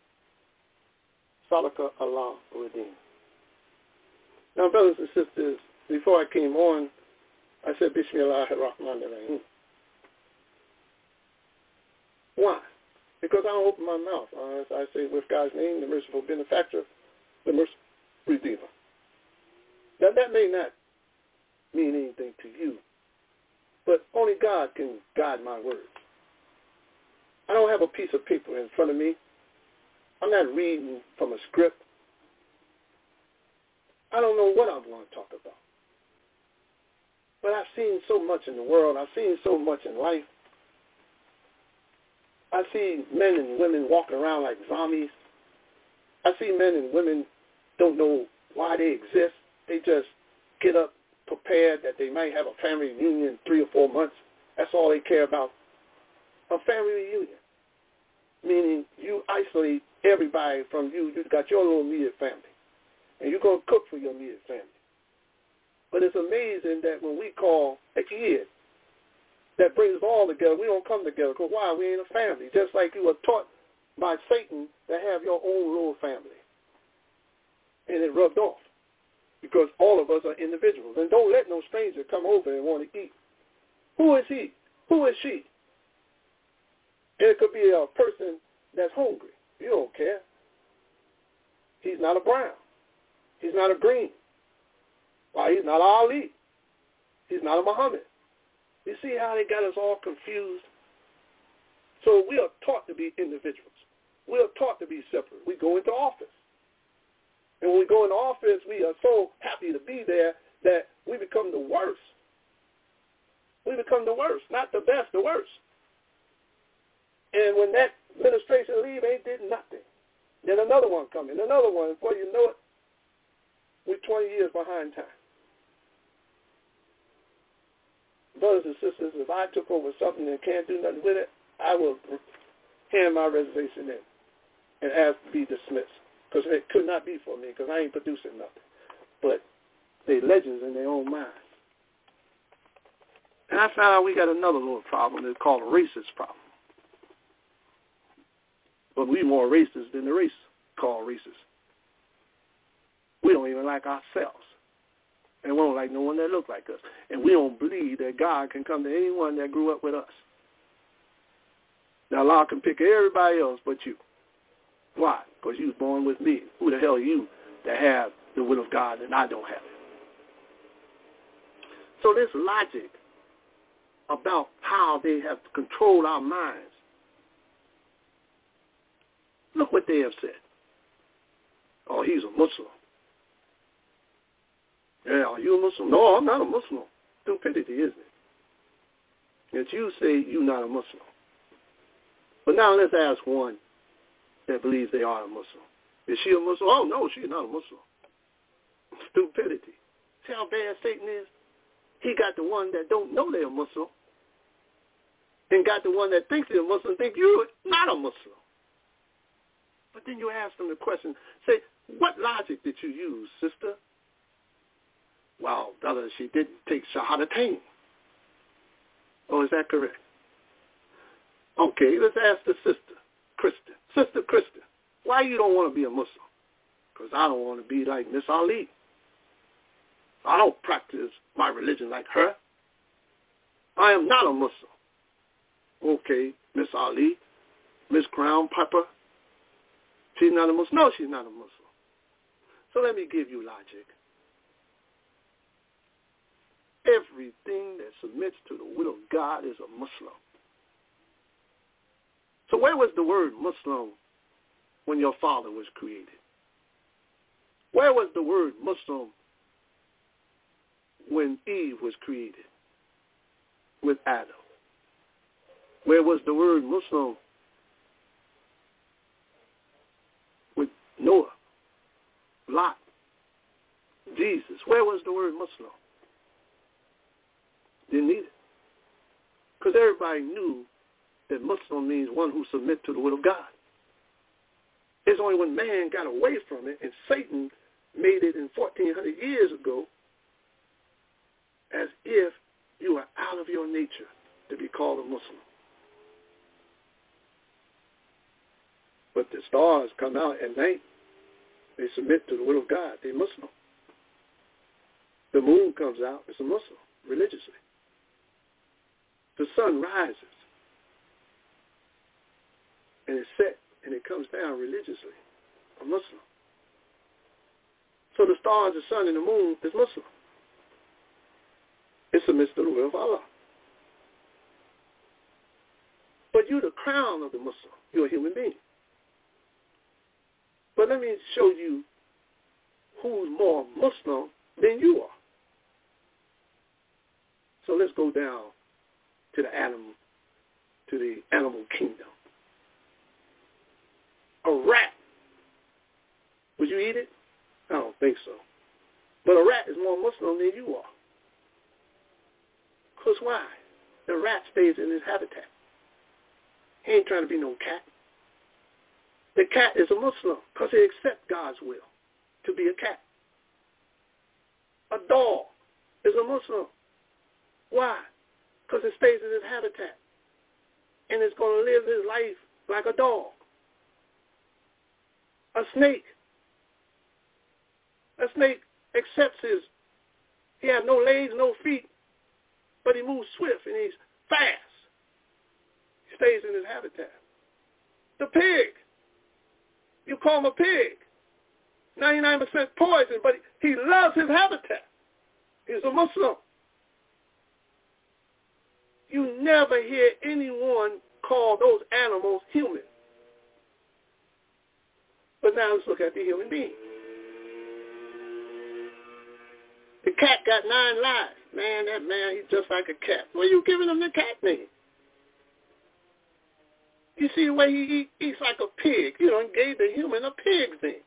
Salaka Allah Uddin. Now, brothers and sisters, before I came on, I said, Bismillah ar-Rahman ar-Rahim. Why? Because I don't open my mouth. I say, with God's name, the merciful benefactor, the merciful redeemer. Now, that may not mean anything to you, but only God can guide my words. I don't have a piece of paper in front of me. I'm not reading from a script. I don't know what I'm going to talk about. But I've seen so much in the world. I've seen so much in life. I see men and women walking around like zombies. I see men and women don't know why they exist. They just get up prepared that they might have a family reunion in 3 or 4 months. That's all they care about. A family reunion. Meaning you isolate everybody from you. You got your little immediate family. And you're going to cook for your immediate family. But it's amazing that when we call a kid that brings us all together, we don't come together. Because why? We ain't a family. Just like you were taught by Satan to have your own little family. And it rubbed off. Because all of us are individuals. And don't let no stranger come over and want to eat. Who is he? Who is she? And it could be a person that's hungry. You don't care. He's not a brown. He's not a green. Why, he's not Ali. He's not a Muhammad. You see how they got us all confused? So we are taught to be individuals. We are taught to be separate. We go into office. And when we go into office, we are so happy to be there that we become the worst. We become the worst, not the best, the worst. And when that administration leave, ain't did nothing. Then another one come in, another one. Before you know it, we're 20 years behind time. Brothers and sisters, if I took over something and can't do nothing with it, I will hand my resignation in and ask to be dismissed. Because it could not be for me, because I ain't producing nothing. But they legends in their own mind. And I found out we got another little problem. It's called a racist problem. But we more racist than the race called racist. We don't even like ourselves. And we don't like no one that looks like us. And we don't believe that God can come to anyone that grew up with us. Now, Allah can pick everybody else but you. Why? Because you was born with me. Who the hell are you that have the will of God and I don't have it? So this logic about how they have controlled our minds. Look what they have said. Oh, he's a Muslim. Yeah, are you a Muslim? No, I'm not a Muslim. Stupidity, isn't it? That you say you're not a Muslim. But now let's ask one that believes they are a Muslim. Is she a Muslim? Oh, no, she's not a Muslim. Stupidity. See how bad Satan is? He got the one that don't know they're a Muslim and got the one that thinks they're a Muslim think you're not a Muslim. But then you ask them the question, say, what logic did you use, sister? Well, brother, she didn't take Shahadatain. Oh, is that correct? Okay, let's ask the sister, Kristen. Sister Kristen, why you don't want to be a Muslim? Because I don't want to be like Miss Ali. I don't practice my religion like her. I am not a Muslim. Okay, Miss Ali, Miss Crown Pepper, she's not a Muslim. No, she's not a Muslim. So let me give you logic. Everything that submits to the will of God is a Muslim. So where was the word Muslim when your father was created? Where was the word Muslim when Eve was created with Adam? Where was the word Muslim with Noah, Lot, Jesus? Where was the word Muslim? Didn't need it. Because everybody knew that Muslim means one who submits to the will of God. It's only when man got away from it and Satan made it in 1400 years ago as if you are out of your nature to be called a Muslim. But the stars come out at night. They submit to the will of God. They're Muslim. The moon comes out. It's a Muslim, religiously. The sun rises and it's set and it comes down religiously, a Muslim. So the stars, the sun, and the moon is Muslim. It submits to the will of Allah. But you're the crown of the Muslim. You're a human being. But let me show you who's more Muslim than you are. So let's go down to the animal kingdom. A rat. Would you eat it? I don't think so. But a rat is more Muslim than you are. Because why? The rat stays in his habitat. He ain't trying to be no cat. The cat is a Muslim because he accepts God's will to be a cat. A dog is a Muslim. Why? Because it stays in his habitat. And it's going to live his life like a dog. A snake accepts he has no legs, no feet, but he moves swift and he's fast. He stays in his habitat. The pig, you call him a pig. 99% poison, but he loves his habitat. He's a Muslim. You never hear anyone call those animals human. But now let's look at the human being. The cat got 9 lives. Man, that man, he's just like a cat. Why are you giving him the cat name? You see the way he eats like a pig. You done gave the human a pig's name.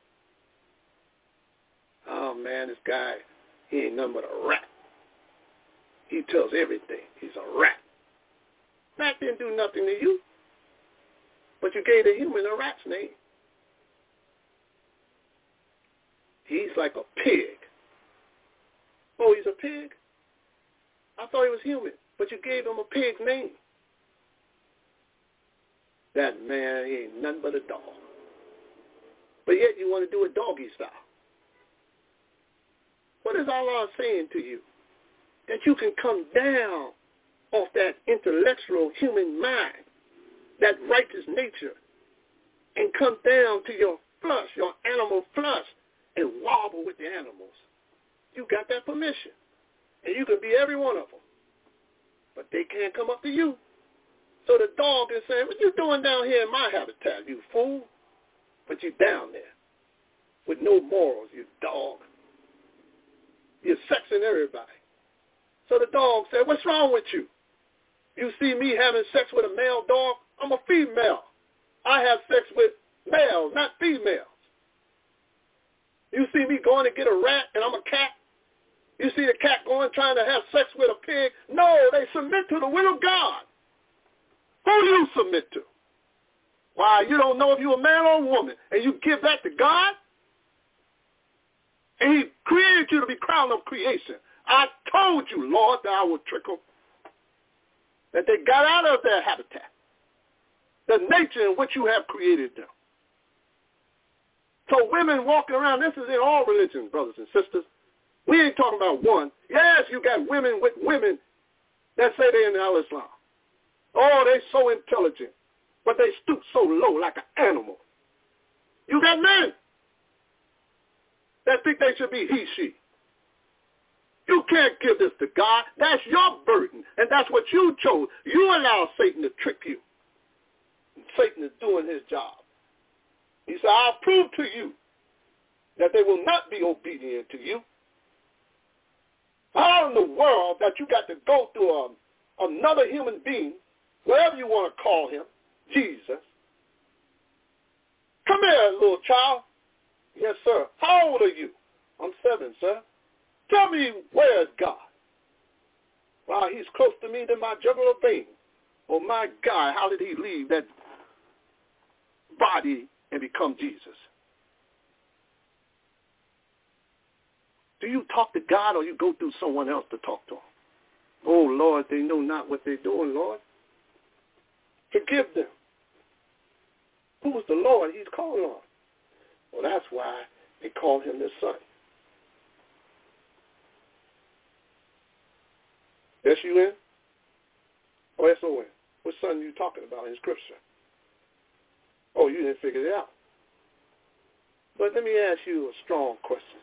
Oh, man, this guy, he ain't nothing but a rat. He tells everything. He's a rat. Rat didn't do nothing to you, but you gave the human a rat's name. He's like a pig. Oh, he's a pig? I thought he was human, but you gave him a pig's name. That man, he ain't nothing but a dog. But yet you want to do it doggy style. What is Allah saying to you? That you can come down off that intellectual human mind, that righteous nature, and come down to your flesh, your animal flesh, and wobble with the animals. You got that permission. And you can be every one of them. But they can't come up to you. So the dog is saying, what you doing down here in my habitat, you fool? But you down there with no morals, you dog. You're sexing everybody. So the dog said, what's wrong with you? You see me having sex with a male dog? I'm a female. I have sex with males, not females. You see me going to get a rat and I'm a cat? You see the cat going trying to have sex with a pig? No, they submit to the will of God. Who do you submit to? Why, you don't know if you're a man or a woman, and you give that to God? And he created you to be crown of creation. I told you, Lord, that I would trick them. That they got out of their habitat. The nature in which you have created them. So women walking around, this is in all religions, brothers and sisters. We ain't talking about one. Yes, you got women with women that say they're in Al-Islam. Oh, they so intelligent, but they stoop so low like an animal. You got men that think they should be he, she. You can't give this to God. That's your burden, and that's what you chose. You allow Satan to trick you. And Satan is doing his job. He said, I'll prove to you that they will not be obedient to you. How in the world that you got to go through another human being, whatever you want to call him, Jesus? Come here, little child. Yes, sir. How old are you? I'm 7, sir. Tell me, where is God? Well, he's close to me than my jugular vein. Oh, my God, how did he leave that body and become Jesus? Do you talk to God or you go through someone else to talk to him? Oh, Lord, they know not what they're doing, Lord. Forgive them. Who is the Lord he's calling on? Well, that's why they call him their son. S-U-N? Or S-O-N? What son are you talking about in Scripture? Oh, you didn't figure it out. But let me ask you a strong question.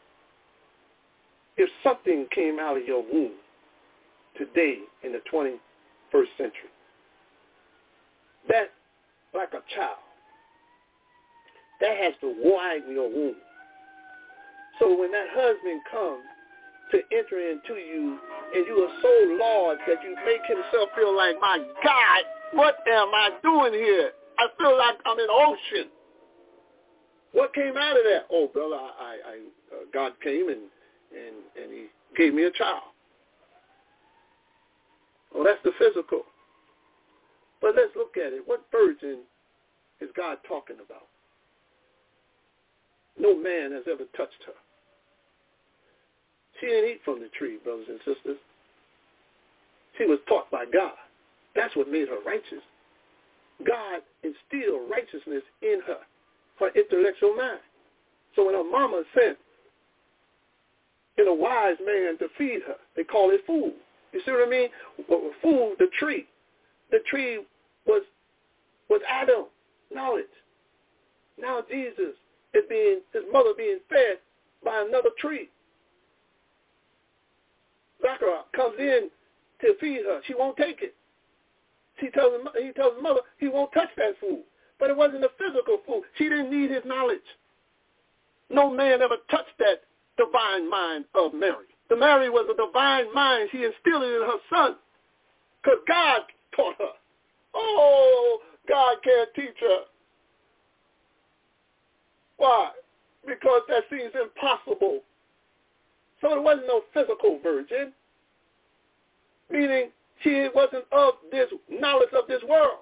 If something came out of your womb today in the 21st century, that, like a child, that has to widen your womb. So when that husband comes to enter into you and you are so large that you make himself feel like, my God, what am I doing here? I feel like I'm in the ocean. What came out of that? Oh, brother, God came and he gave me a child. Oh, that's the physical. But let's look at it. What virgin is God talking about? No man has ever touched her. She didn't eat from the tree, brothers and sisters. She was taught by God. That's what made her righteous. God instilled righteousness in her, her intellectual mind. So when her mama sent a wise man to feed her, they call it food. You see what I mean? Food, the tree. The tree was Adam, knowledge. Now Jesus is his mother being fed by another tree. Zachariah comes in to feed her. She won't take it. He tells his mother he won't touch that food. But it wasn't a physical food. She didn't need his knowledge. No man ever touched that divine mind of Mary. The Mary was a divine mind. She instilled it in her son because God taught her. Oh, God can't teach her. Why? Because that seems impossible. So there wasn't no physical virgin, meaning she wasn't of this knowledge of this world.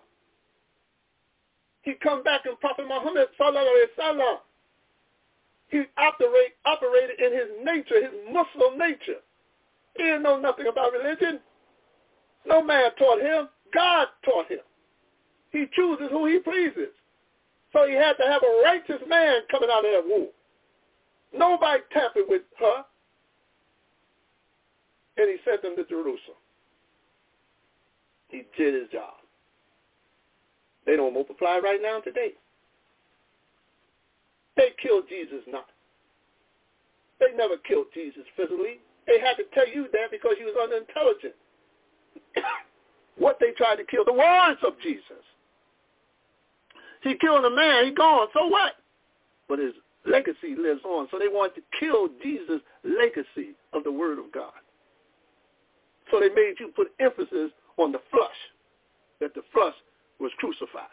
He come back in Prophet Muhammad sallallahu alaihi wasallam. He operated in his nature, his Muslim nature. He didn't know nothing about religion. No man taught him. God taught him. He chooses who he pleases. So he had to have a righteous man coming out of that womb. Nobody tampered with her. And he sent them to Jerusalem. He did his job. They don't multiply right now today. They killed Jesus not. They never killed Jesus physically. They had to tell you that because he was unintelligent. What they tried to kill, the words of Jesus. He killed a man, he gone, so what? But his legacy lives on. So they wanted to kill Jesus' legacy of the word of God. So they made you put emphasis on the flesh, that the flesh was crucified.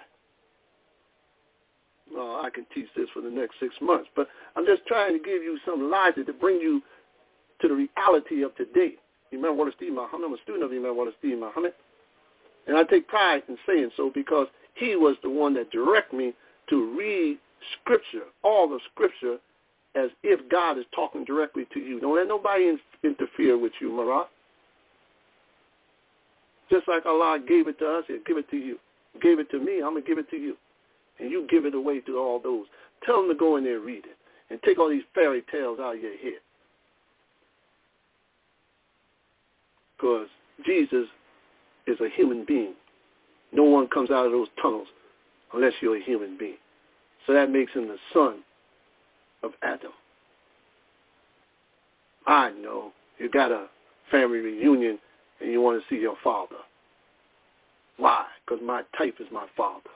Well, I can teach this for the next 6 months, but I'm just trying to give you some logic to bring you to the reality of today. Imam Wallace D. Muhammad, I'm a student of Imam Wallace D. Muhammad, and I take pride in saying so because he was the one that directed me to read Scripture, all the Scripture, as if God is talking directly to you. Don't let nobody interfere with you, Marat. Just like Allah gave it to us, he'll give it to you. Gave it to me, I'm going to give it to you. And you give it away to all those. Tell them to go in there and read it. And take all these fairy tales out of your head. Because Jesus is a human being. No one comes out of those tunnels unless you're a human being. So that makes him the son of Adam. I know you got a family reunion and you want to see your father. Why? Because my type is my father.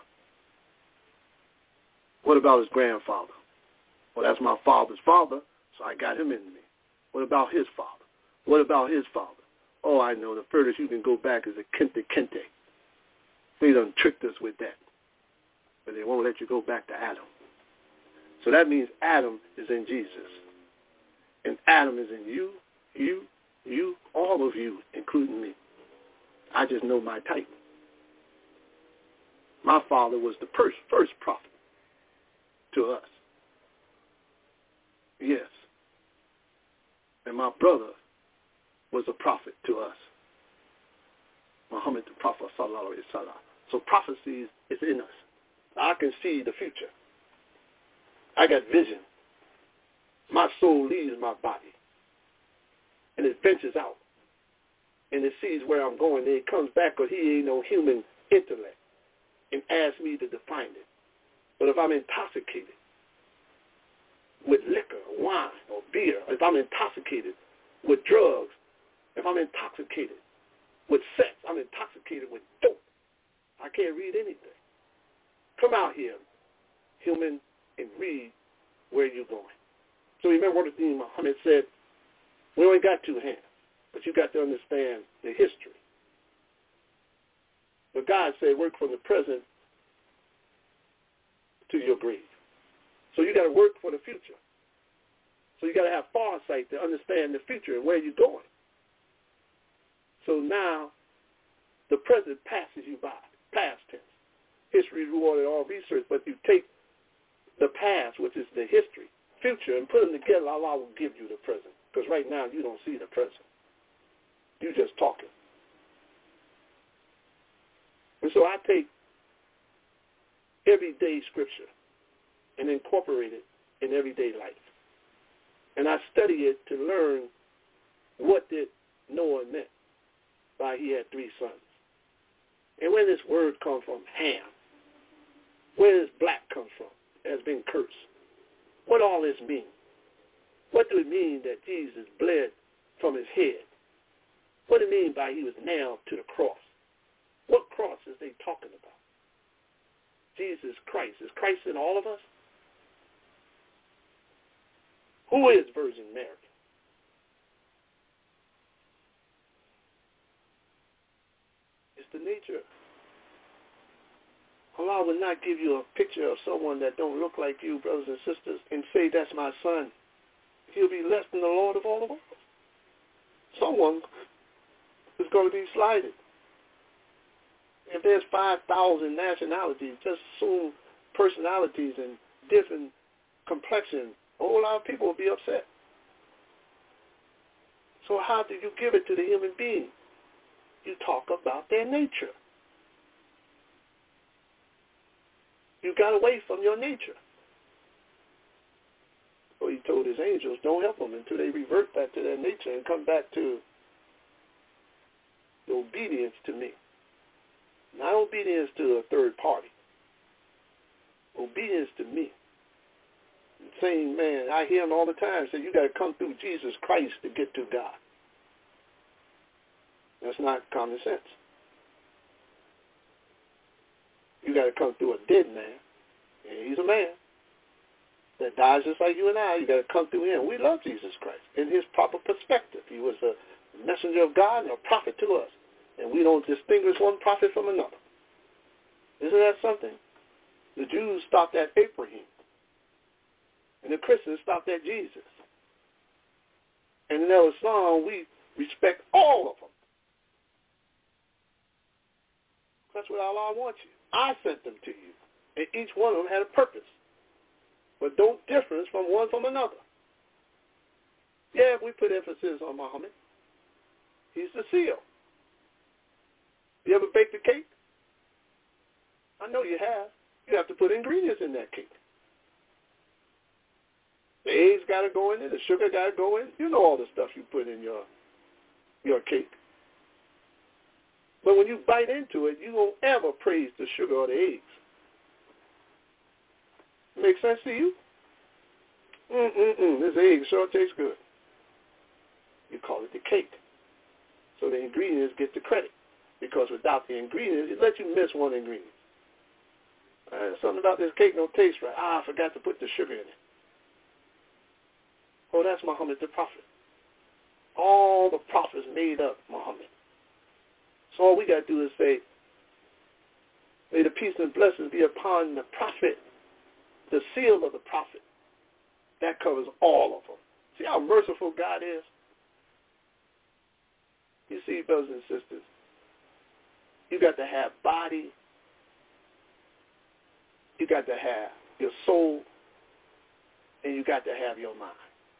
What about his grandfather? Well, that's my father's father, so I got him in me. What about his father? What about his father? Oh, I know. The furthest you can go back is a Kente Kente. They done tricked us with that. But they won't let you go back to Adam. So that means Adam is in Jesus. And Adam is in you, all of you, including me. I just know my type. My father was the first prophet to us. Yes. And my brother was a prophet to us. Muhammad the Prophet sallallahu alaihi wasallam. So prophecy is in us. I can see the future. I got vision. My soul leaves my body. And it ventures out. And it sees where I'm going. And it comes back because he ain't no human intellect. And asks me to define it. But if I'm intoxicated with liquor, wine, or beer, if I'm intoxicated with drugs, if I'm intoxicated with sex, I'm intoxicated with dope, I can't read anything. Come out here, human, and read where you're going. So remember what Muhammad said, we only got two hands, but you got to understand the history. But God said, work from the present to your grave. So you got to work for the future. So you got to have foresight to understand the future and where you're going. So now the present passes you by, past tense. History rewarded all research, but you take the past, which is the history, future, and put them together, Allah will give you the present. Because right now you don't see the present. You're just talking. And so I take everyday scripture and incorporate it in everyday life. And I study it to learn what did Noah meant by he had 3 sons. And where this word come from, Ham. Where does black come from? It has been cursed. What all this mean? What do it mean that Jesus bled from his head? What do it mean by he was nailed to the cross? What cross is they talking about? Jesus Christ. Is Christ in all of us? Who is Virgin Mary? It's the nature. Allah will not give you a picture of someone that don't look like you, brothers and sisters, and say, that's my son. He'll be less than the Lord of all the world. Someone is going to be slighted. If there's 5,000 nationalities, just assume personalities and different complexion, a whole lot of people will be upset. So how do you give it to the human being? You talk about their nature. You got away from your nature. So he told his angels, don't help them until they revert back to their nature and come back to the obedience to me. Not obedience to a third party. Obedience to me. The same man, I hear him all the time say, you got to come through Jesus Christ to get to God. That's not common sense. You got to come through a dead man, and he's a man that dies just like you and I. You got to come through him. We love Jesus Christ in his proper perspective. He was a messenger of God and a prophet to us, and we don't distinguish one prophet from another. Isn't that something? The Jews stopped at Abraham, and the Christians stopped at Jesus. And in our song, we respect all of them. That's what Allah wants you. I sent them to you, and each one of them had a purpose. But don't difference from one from another. Yeah, we put emphasis on Muhammad. He's the seal. You ever baked a cake? I know you have. You have to put ingredients in that cake. The eggs got to go in it. The sugar got to go in. You know all the stuff you put in your cake. But when you bite into it, you won't ever praise the sugar or the eggs. Make sense to you? This egg sure tastes good. You call it the cake. So the ingredients get the credit. Because without the ingredients, it lets you miss one ingredient. Something about this cake don't taste right. I forgot to put the sugar in it. Oh, that's Muhammad the prophet. All the prophets made up Muhammad. So all we got to do is say, may the peace and blessings be upon the prophet, the seal of the prophet. That covers all of them. See how merciful God is? You see, brothers and sisters, you got to have body, you got to have your soul, and you got to have your mind.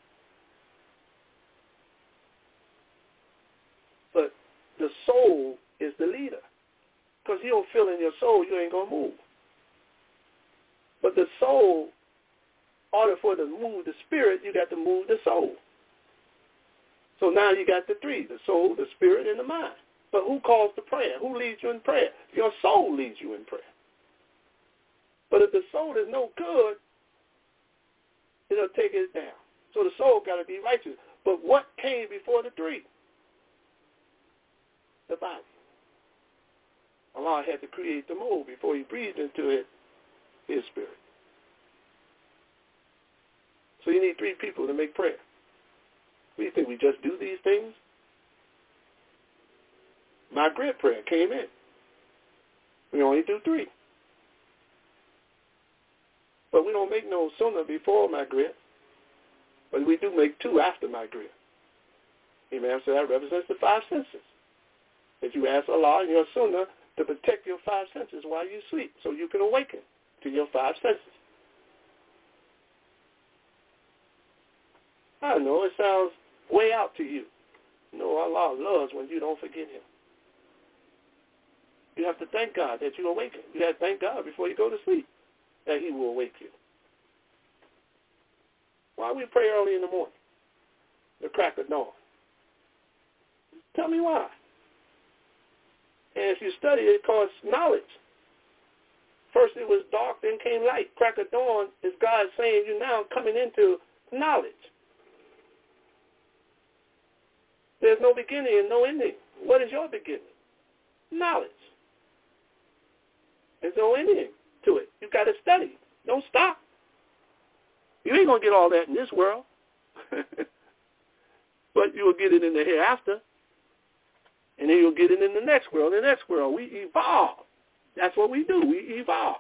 But the soul is the leader. Because you don't feel in your soul, you ain't going to move. But the soul, in order for it to move the spirit, you got to move the soul. So now you got the three, the soul, the spirit, and the mind. But who calls the prayer? Who leads you in prayer? Your soul leads you in prayer. But if the soul is no good, it'll take it down. So the soul got to be righteous. But what came before the three? The body. Allah had to create the mold before he breathed into it his spirit. So you need three people to make prayer. What do you think? We just do these things? Maghrib prayer came in. We only do three. But we don't make no sunnah before Maghrib. But we do make two after Maghrib. Imam said that represents the five senses. That you ask Allah in your sunnah to protect your five senses while you sleep so you can awaken to your five senses. I know it sounds way out to you. No, Allah loves when you don't forget him. You have to thank God that you awaken. You have to thank God before you go to sleep that he will awake you. Why we pray early in the morning? The crack of dawn. Tell me why. And if you study it, it calls knowledge. First it was dark, then came light. Crack of dawn is God saying you're now coming into knowledge. There's no beginning and no ending. What is your beginning? Knowledge. There's no ending to it. You got to study. Don't stop. You ain't going to get all that in this world. But you will get it in the hereafter, and then you'll get it in the next world. The next world, we evolve. That's what we do. We evolve.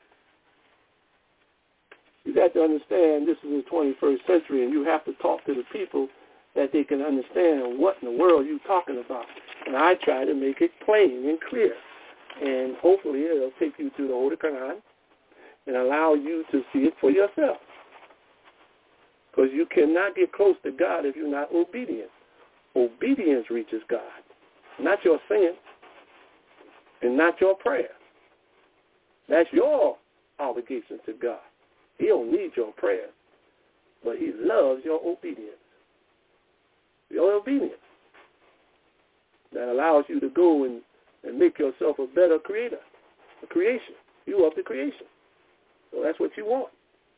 You got to understand this is the 21st century, and you have to talk to the people that they can understand what in the world you're talking about. And I try to make it plain and clear. And hopefully it'll take you through the Holy Quran and allow you to see it for yourself. Because you cannot get close to God if you're not obedient. Obedience reaches God, not your sin and not your prayer. That's your obligation to God. He don't need your prayer, but he loves your obedience. Your obedience that allows you to go and make yourself a better creator, a creation. You of the creation. So that's what you want.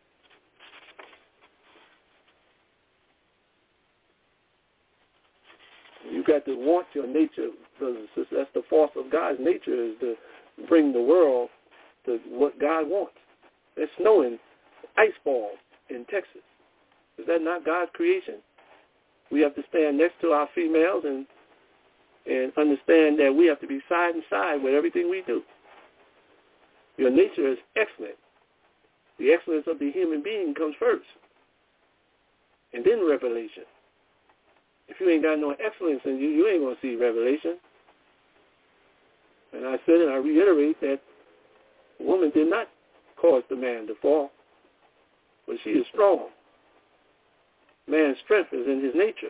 You got to want your nature, brothers and sisters. That's the force of God's nature, is to bring the world to what God wants. It's snowing ice balls in Texas. Is that not God's creation? We have to stand next to our females and understand that we have to be side and side with everything we do. Your nature is excellent. The excellence of the human being comes first, and then revelation. If you ain't got no excellence in you, you ain't going to see revelation. And I said, and I reiterate, that woman did not cause the man to fall, but she is strong. Man's strength is in his nature.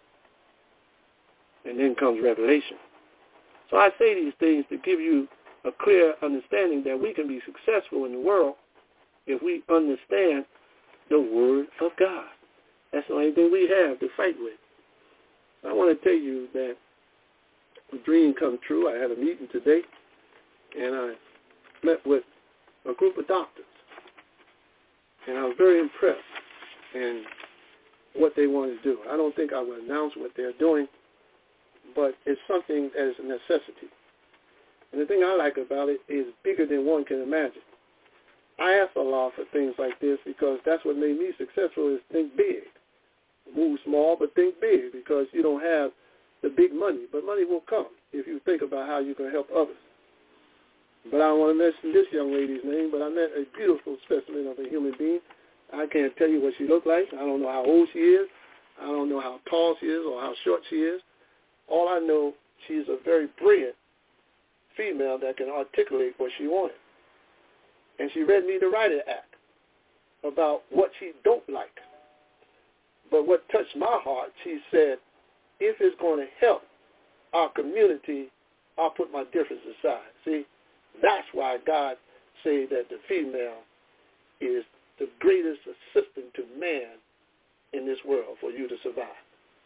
And then comes revelation. So I say these things to give you a clear understanding that we can be successful in the world if we understand the Word of God. That's the only thing we have to fight with. I want to tell you that a dream come true. I had a meeting today, and I met with a group of doctors. And I was very impressed in what they want to do. I don't think I will announce what they're doing, but it's something that is a necessity. And the thing I like about it is bigger than one can imagine. I ask Allah for things like this because that's what made me successful, is think big. Move small, but think big, because you don't have the big money. But money will come if you think about how you can help others. But I don't want to mention this young lady's name, but I met a beautiful specimen of a human being. I can't tell you what she looked like. I don't know how old she is. I don't know how tall she is or how short she is. All I know, she's a very brilliant female that can articulate what she wanted. And she read me the Writer Act about what she don't like. But what touched my heart, she said, if it's going to help our community, I'll put my difference aside. See, that's why God said that the female is the greatest assistant to man in this world for you to survive.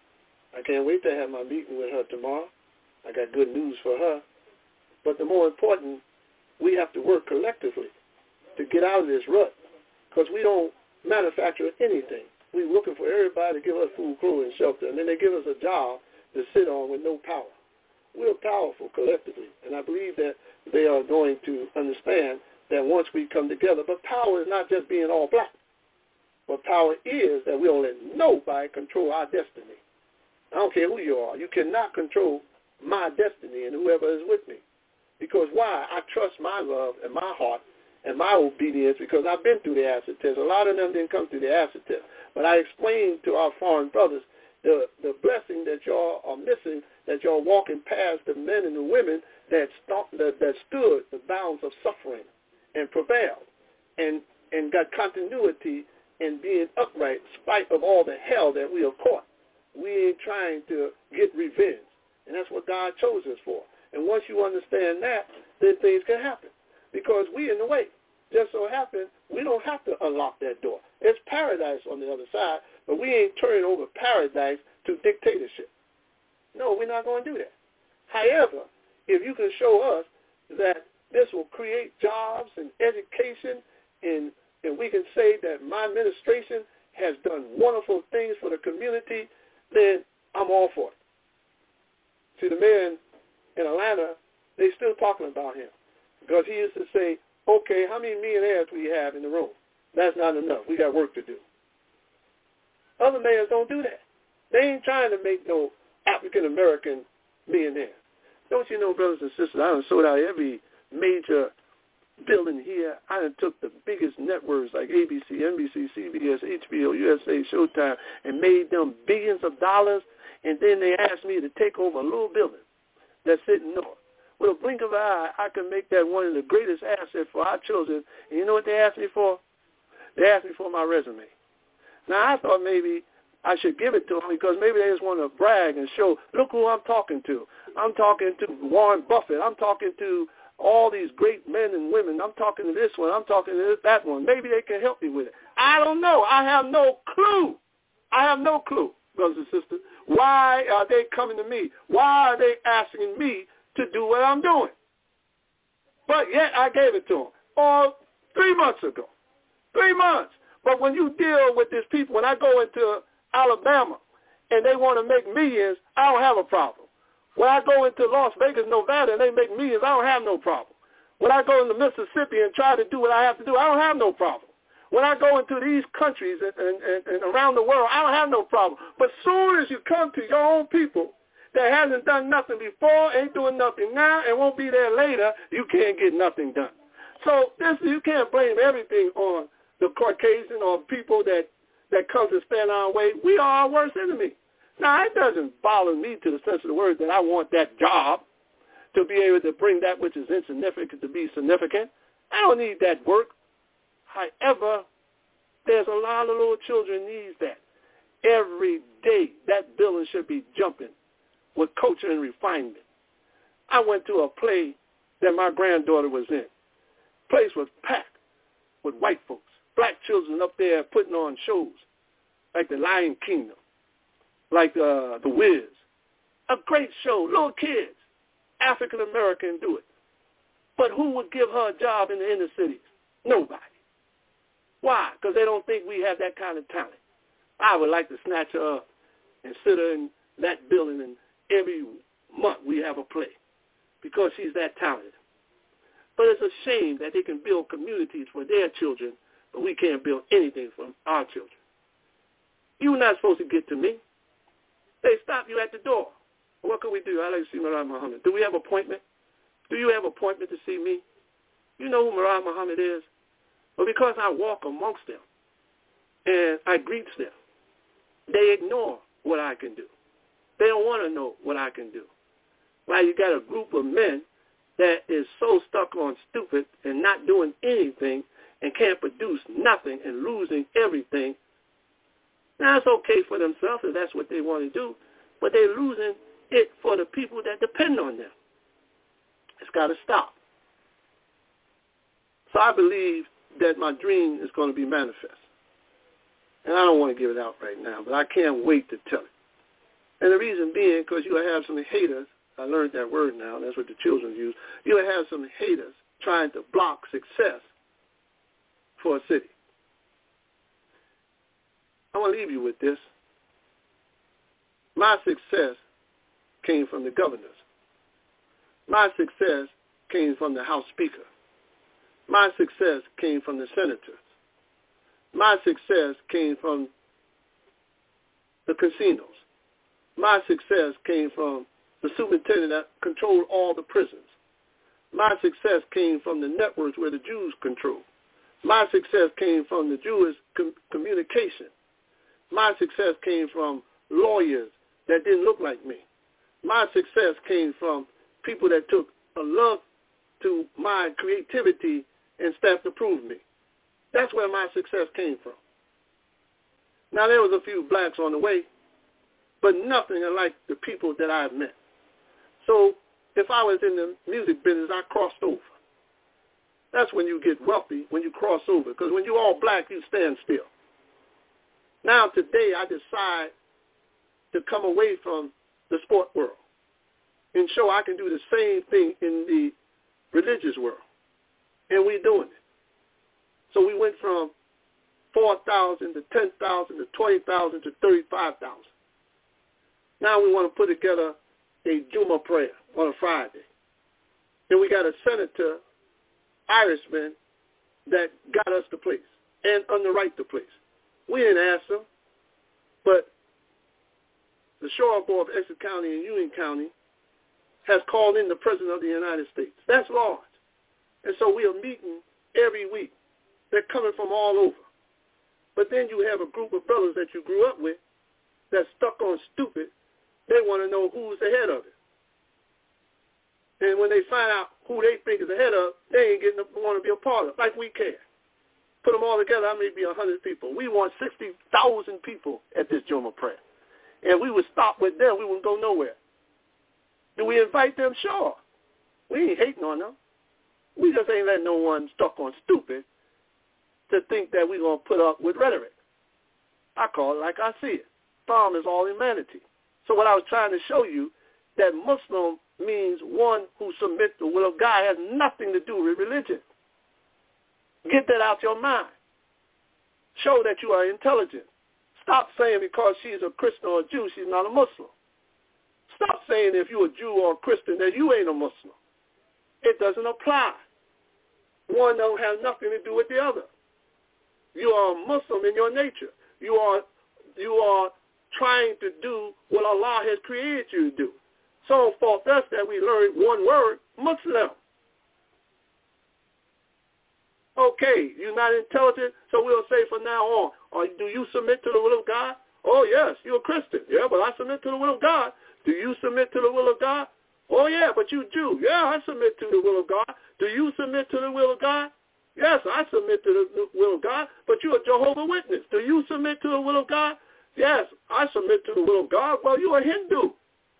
I can't wait to have my meeting with her tomorrow. I got good news for her. But the more important, we have to work collectively to get out of this rut, because we don't manufacture anything. We're looking for everybody to give us food, clothes, and shelter, and then they give us a job to sit on with no power. We're powerful collectively, and I believe that they are going to understand that once we come together. But power is not just being all black. But power is that we don't let nobody control our destiny. I don't care who you are. You cannot control my destiny and whoever is with me. Because why? I trust my love and my heart and my obedience, because I've been through the acid test. A lot of them didn't come through the acid test. But I explained to our foreign brothers the blessing that y'all are missing, that y'all walking past the men and the women that stood the bounds of suffering and prevailed and got continuity in being upright in spite of all the hell that we have caught. We ain't trying to get revenge. And that's what God chose us for. And once you understand that, then things can happen. Because we in the way. Just so happens, we don't have to unlock that door. There's paradise on the other side, but we ain't turning over paradise to dictatorship. No, we're not going to do that. However, if you can show us that this will create jobs and education, and we can say that my administration has done wonderful things for the community, then I'm all for it. See, the man in Atlanta, they still talking about him, because he used to say, okay, how many millionaires do we have in the room? That's not enough. We got work to do. Other mayors don't do that. They ain't trying to make no African-American millionaires. Don't you know, brothers and sisters, I done sold out every major building here. I done took the biggest networks like ABC, NBC, CBS, HBO, USA, Showtime, and made them billions of dollars, and then they asked me to take over a little building that's sitting north. With a blink of an eye, I can make that one of the greatest assets for our children. And you know what they asked me for? They asked me for my resume. Now, I thought maybe I should give it to them because maybe they just want to brag and show, look who I'm talking to. I'm talking to Warren Buffett. I'm talking to all these great men and women. I'm talking to this one. I'm talking to that one. Maybe they can help me with it. I don't know. I have no clue. I have no clue, brothers and sisters. Why are they coming to me? Why are they asking me to do what I'm doing? But yet I gave it to them 3 months ago. 3 months. But when you deal with these people, when I go into Alabama and they want to make millions, I don't have a problem. When I go into Las Vegas, Nevada, and they make millions, I don't have no problem. When I go into Mississippi and try to do what I have to do, I don't have no problem. When I go into these countries and around the world, I don't have no problem. But soon as you come to your own people that hasn't done nothing before, ain't doing nothing now, and won't be there later, you can't get nothing done. So you can't blame everything on the Caucasian or people that come to stand our way. We are our worst enemy. Now, it doesn't bother me to the sense of the word that I want that job to be able to bring that which is insignificant to be significant. I don't need that work. However, there's a lot of little children needs that. Every day, that building should be jumping with culture and refinement. I went to a play that my granddaughter was in. The place was packed with white folks, black children up there putting on shows like The Lion Kingdom, like The Wiz. A great show, little kids, African-American do it. But who would give her a job in the inner cities? Nobody. Why? Because they don't think we have that kind of talent. I would like to snatch her up and sit her in that building, and every month we have a play because she's that talented. But it's a shame that they can build communities for their children, but we can't build anything for our children. You're not supposed to get to me. They stop you at the door. What can we do? I'd like to see Murad Muhammad. Do we have an appointment? Do you have an appointment to see me? You know who Murad Muhammad is? But because I walk amongst them and I greet them, they ignore what I can do. They don't want to know what I can do. Well, you got a group of men that is so stuck on stupid and not doing anything and can't produce nothing and losing everything. Now, it's okay for themselves if that's what they want to do, but they're losing it for the people that depend on them. It's got to stop. So I believe that my dream is going to be manifest. And I don't want to give it out right now, but I can't wait to tell it. And the reason being, because you'll have some haters. I learned that word now. That's what the children use. You'll have some haters trying to block success for a city. I want to leave you with this. My success came from the governors. My success came from the House Speaker. My success came from the senators. My success came from the casinos. My success came from the superintendent that controlled all the prisons. My success came from the networks where the Jews control. My success came from the Jewish communication. My success came from lawyers that didn't look like me. My success came from people that took a love to my creativity and staff to prove me. That's where my success came from. Now, there was a few blacks on the way, but nothing like the people that I've met. So if I was in the music business, I crossed over. That's when you get wealthy, when you cross over, because when you're all black, you stand still. Now, today, I decide to come away from the sport world and show I can do the same thing in the religious world. And we're doing it. So we went from 4,000 to 10,000 to 20,000 to 35,000. Now we want to put together a Juma prayer on a Friday. Then we got a senator, Irishman, that got us the place and underwrite the place. We didn't ask them. But the Sheriff Board of Essex County and Union County has called in the President of the United States. That's large. And so we are meeting every week. They're coming from all over. But then you have a group of brothers that you grew up with that's stuck on stupid. They want to know who's the head of it. And when they find out who they think is the head of, they ain't want to be a part of it, like we can. Put them all together, I may be 100 people. We want 60,000 people at this Joma prayer. And we would stop with them. We wouldn't go nowhere. Do we invite them? Sure. We ain't hating on them. We just ain't letting no one stuck on stupid to think that we're going to put up with rhetoric. I call it like I see it. Islam is all humanity. So what I was trying to show you, that Muslim means one who submits to the will of God. It has nothing to do with religion. Get that out your mind. Show that you are intelligent. Stop saying because she's a Christian or a Jew, she's not a Muslim. Stop saying if you're a Jew or a Christian that you ain't a Muslim. It doesn't apply. One don't have nothing to do with the other. You are a Muslim in your nature. You are trying to do what Allah has created you to do. So for us that we learned one word, Muslim. Okay, you're not intelligent, so we'll say from now on, do you submit to the will of God? Oh, yes, you're a Christian. Yeah, but I submit to the will of God. Do you submit to the will of God? Oh, yeah, but you Jew. Yeah, I submit to the will of God. Do you submit to the will of God? Yes, I submit to the will of God, but you're a Jehovah's Witness. Do you submit to the will of God? Yes, I submit to the will of God. Well, you're a Hindu.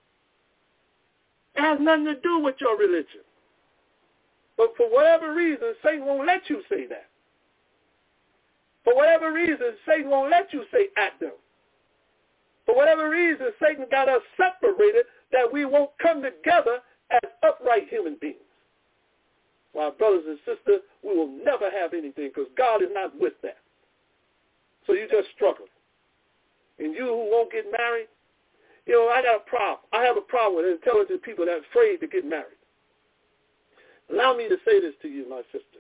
It has nothing to do with your religion. But for whatever reason, Satan won't let you say that. For whatever reason, Satan won't let you say Adam. For whatever reason, Satan got us separated that we won't come together as upright human beings. Well, brothers and sisters, we will never have anything because God is not with that. So you just struggle. And you who won't get married, I got a problem. I have a problem with intelligent people that are afraid to get married. Allow me to say this to you, my sisters.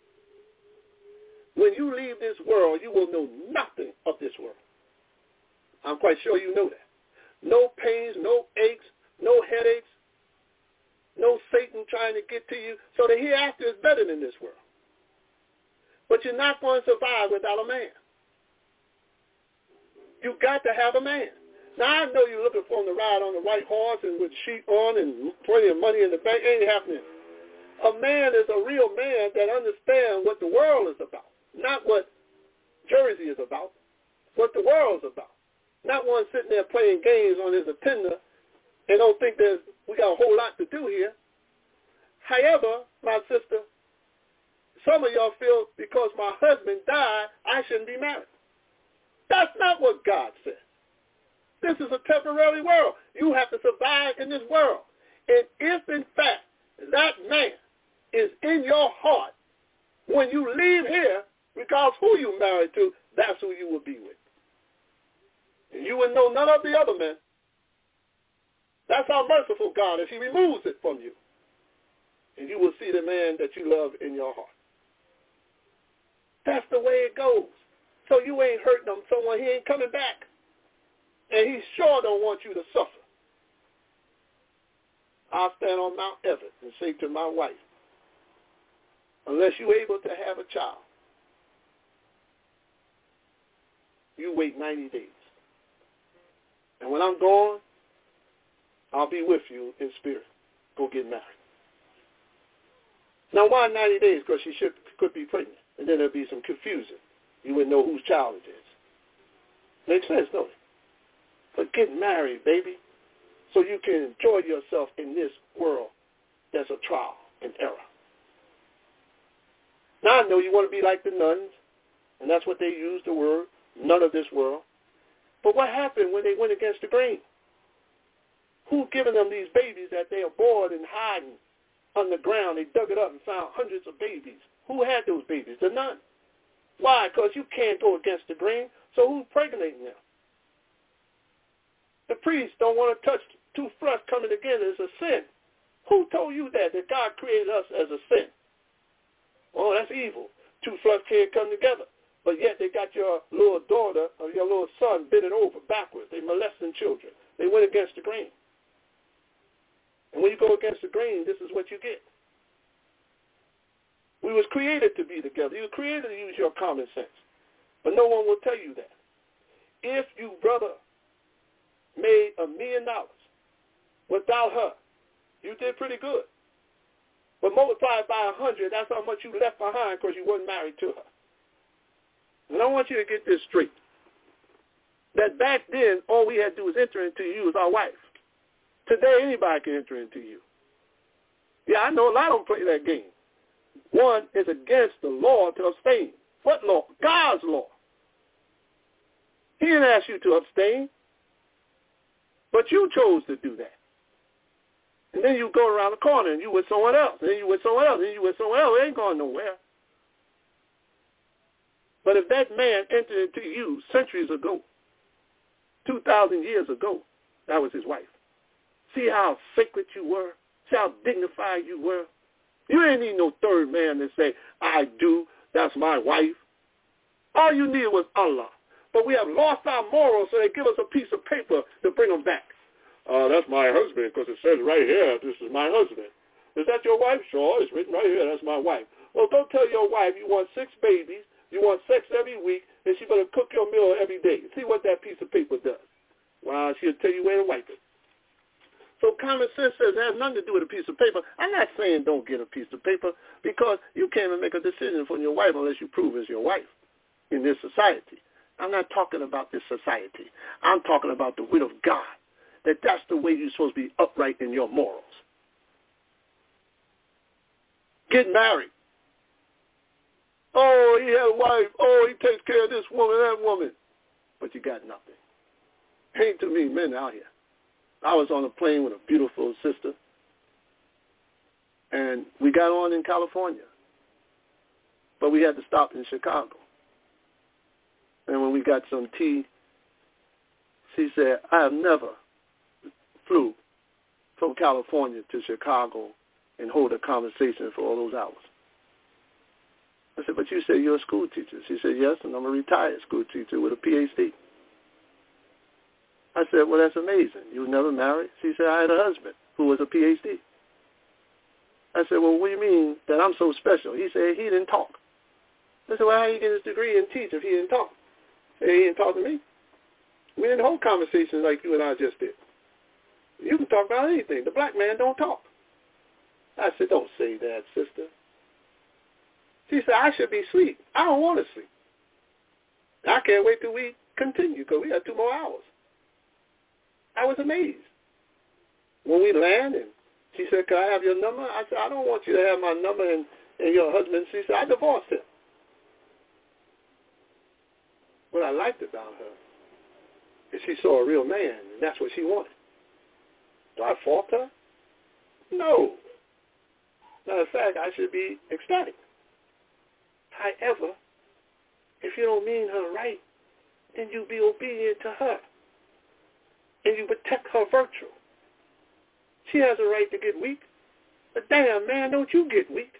When you leave this world, you will know nothing of this world. I'm quite sure you know that. No pains, no aches, no headaches, no Satan trying to get to you. So the hereafter is better than this world. But you're not going to survive without a man. You got to have a man. Now, I know you're looking for him to ride on the white horse and with sheep on and plenty of money in the bank. Ain't happening. A man is a real man that understands what the world is about, not what Jersey is about, what the world is about. Not one sitting there playing games on his attender and don't think that we got a whole lot to do here. However, my sister, some of y'all feel because my husband died, I shouldn't be married. That's not what God said. This is a temporary world. You have to survive in this world. And if, in fact, that man is in your heart, when you leave here, regardless who you married to, that's who you will be with. And you will know none of the other men. That's how merciful God is. He removes it from you. And you will see the man that you love in your heart. That's the way it goes. So you ain't hurting him. Someone, he ain't coming back. And he sure don't want you to suffer. I'll stand on Mount Everest and say to my wife, unless you're able to have a child, you wait 90 days. And when I'm gone, I'll be with you in spirit. Go get married. Now, why 90 days? Because she could be pregnant. And then there'll be some confusion. You wouldn't know whose child it is. Makes sense, don't it? But get married, baby, so you can enjoy yourself in this world that's a trial and error. Now, I know you want to be like the nuns, and that's what they use, the word, none of this world. But what happened when they went against the grain? Who given them these babies that they are bored and hiding underground? They dug it up and found hundreds of babies. Who had those babies? The nun. Why? Because you can't go against the grain, so who's impregnating them? The priests don't want to touch two flesh coming together. It's a sin. Who told you that God created us as a sin? Oh, that's evil. Two flesh can't come together. But yet they got your little daughter or your little son bending over backwards. They molesting children. They went against the grain. And when you go against the grain, this is what you get. We was created to be together. You were created to use your common sense. But no one will tell you that. If you, brother, made $1 million without her, you did pretty good. But multiply it by 100, that's how much you left behind because you weren't married to her. And I want you to get this straight. That back then, all we had to do was enter into you as our wife. Today, anybody can enter into you. Yeah, I know a lot of them play that game. One is against the law to abstain. What law? God's law. He didn't ask you to abstain, but you chose to do that. And then you go around the corner and you with someone else, and then you with someone else, and then you with someone else. It ain't going nowhere. But if that man entered into you centuries ago, 2,000 years ago, that was his wife. See how sacred you were? See how dignified you were? You ain't need no third man to say, I do, that's my wife. All you needed was Allah. But we have lost our morals, so they give us a piece of paper to bring them back. That's my husband, because it says right here, this is my husband. Is that your wife? Sure, it's written right here, that's my wife. Well, don't tell your wife you want 6 babies, you want sex every week, and she better cook your meal every day. See what that piece of paper does. Well, she'll tell you where to wipe it. So common sense says it has nothing to do with a piece of paper. I'm not saying don't get a piece of paper, because you can't even make a decision for your wife unless you prove it's your wife in this society. I'm not talking about this society. I'm talking about the will of God, that's the way you're supposed to be upright in your morals. Get married. Oh, he had a wife. Oh, he takes care of this woman, that woman. But you got nothing. Ain't too many men out here. I was on a plane with a beautiful sister, and we got on in California, but we had to stop in Chicago. And when we got some tea, she said, I have never flew from California to Chicago and hold a conversation for all those hours. I said, but you said you're a school teacher. She said, yes, and I'm a retired school teacher with a PhD. I said, well, that's amazing. You were never married? She said, I had a husband who was a PhD. I said, well, what do you mean that I'm so special? He said, he didn't talk. I said, well, how did he get his degree in teach if he didn't talk? He didn't talk to me. We didn't hold conversations like you and I just did. You can talk about anything. The black man don't talk. I said, don't say that, sister. She said, I should be asleep. I don't want to sleep. I can't wait till we continue because we got 2 more hours. I was amazed. When we landed, she said, can I have your number? I said, I don't want you to have my number and your husband. She said, I divorced him. What I liked about her is she saw a real man, and that's what she wanted. Do I fault her? No. Matter of fact, I should be ecstatic. However, if you don't mean her right, then you be obedient to her. And you protect her virtue. She has a right to get weak. But damn, man, don't you get weak.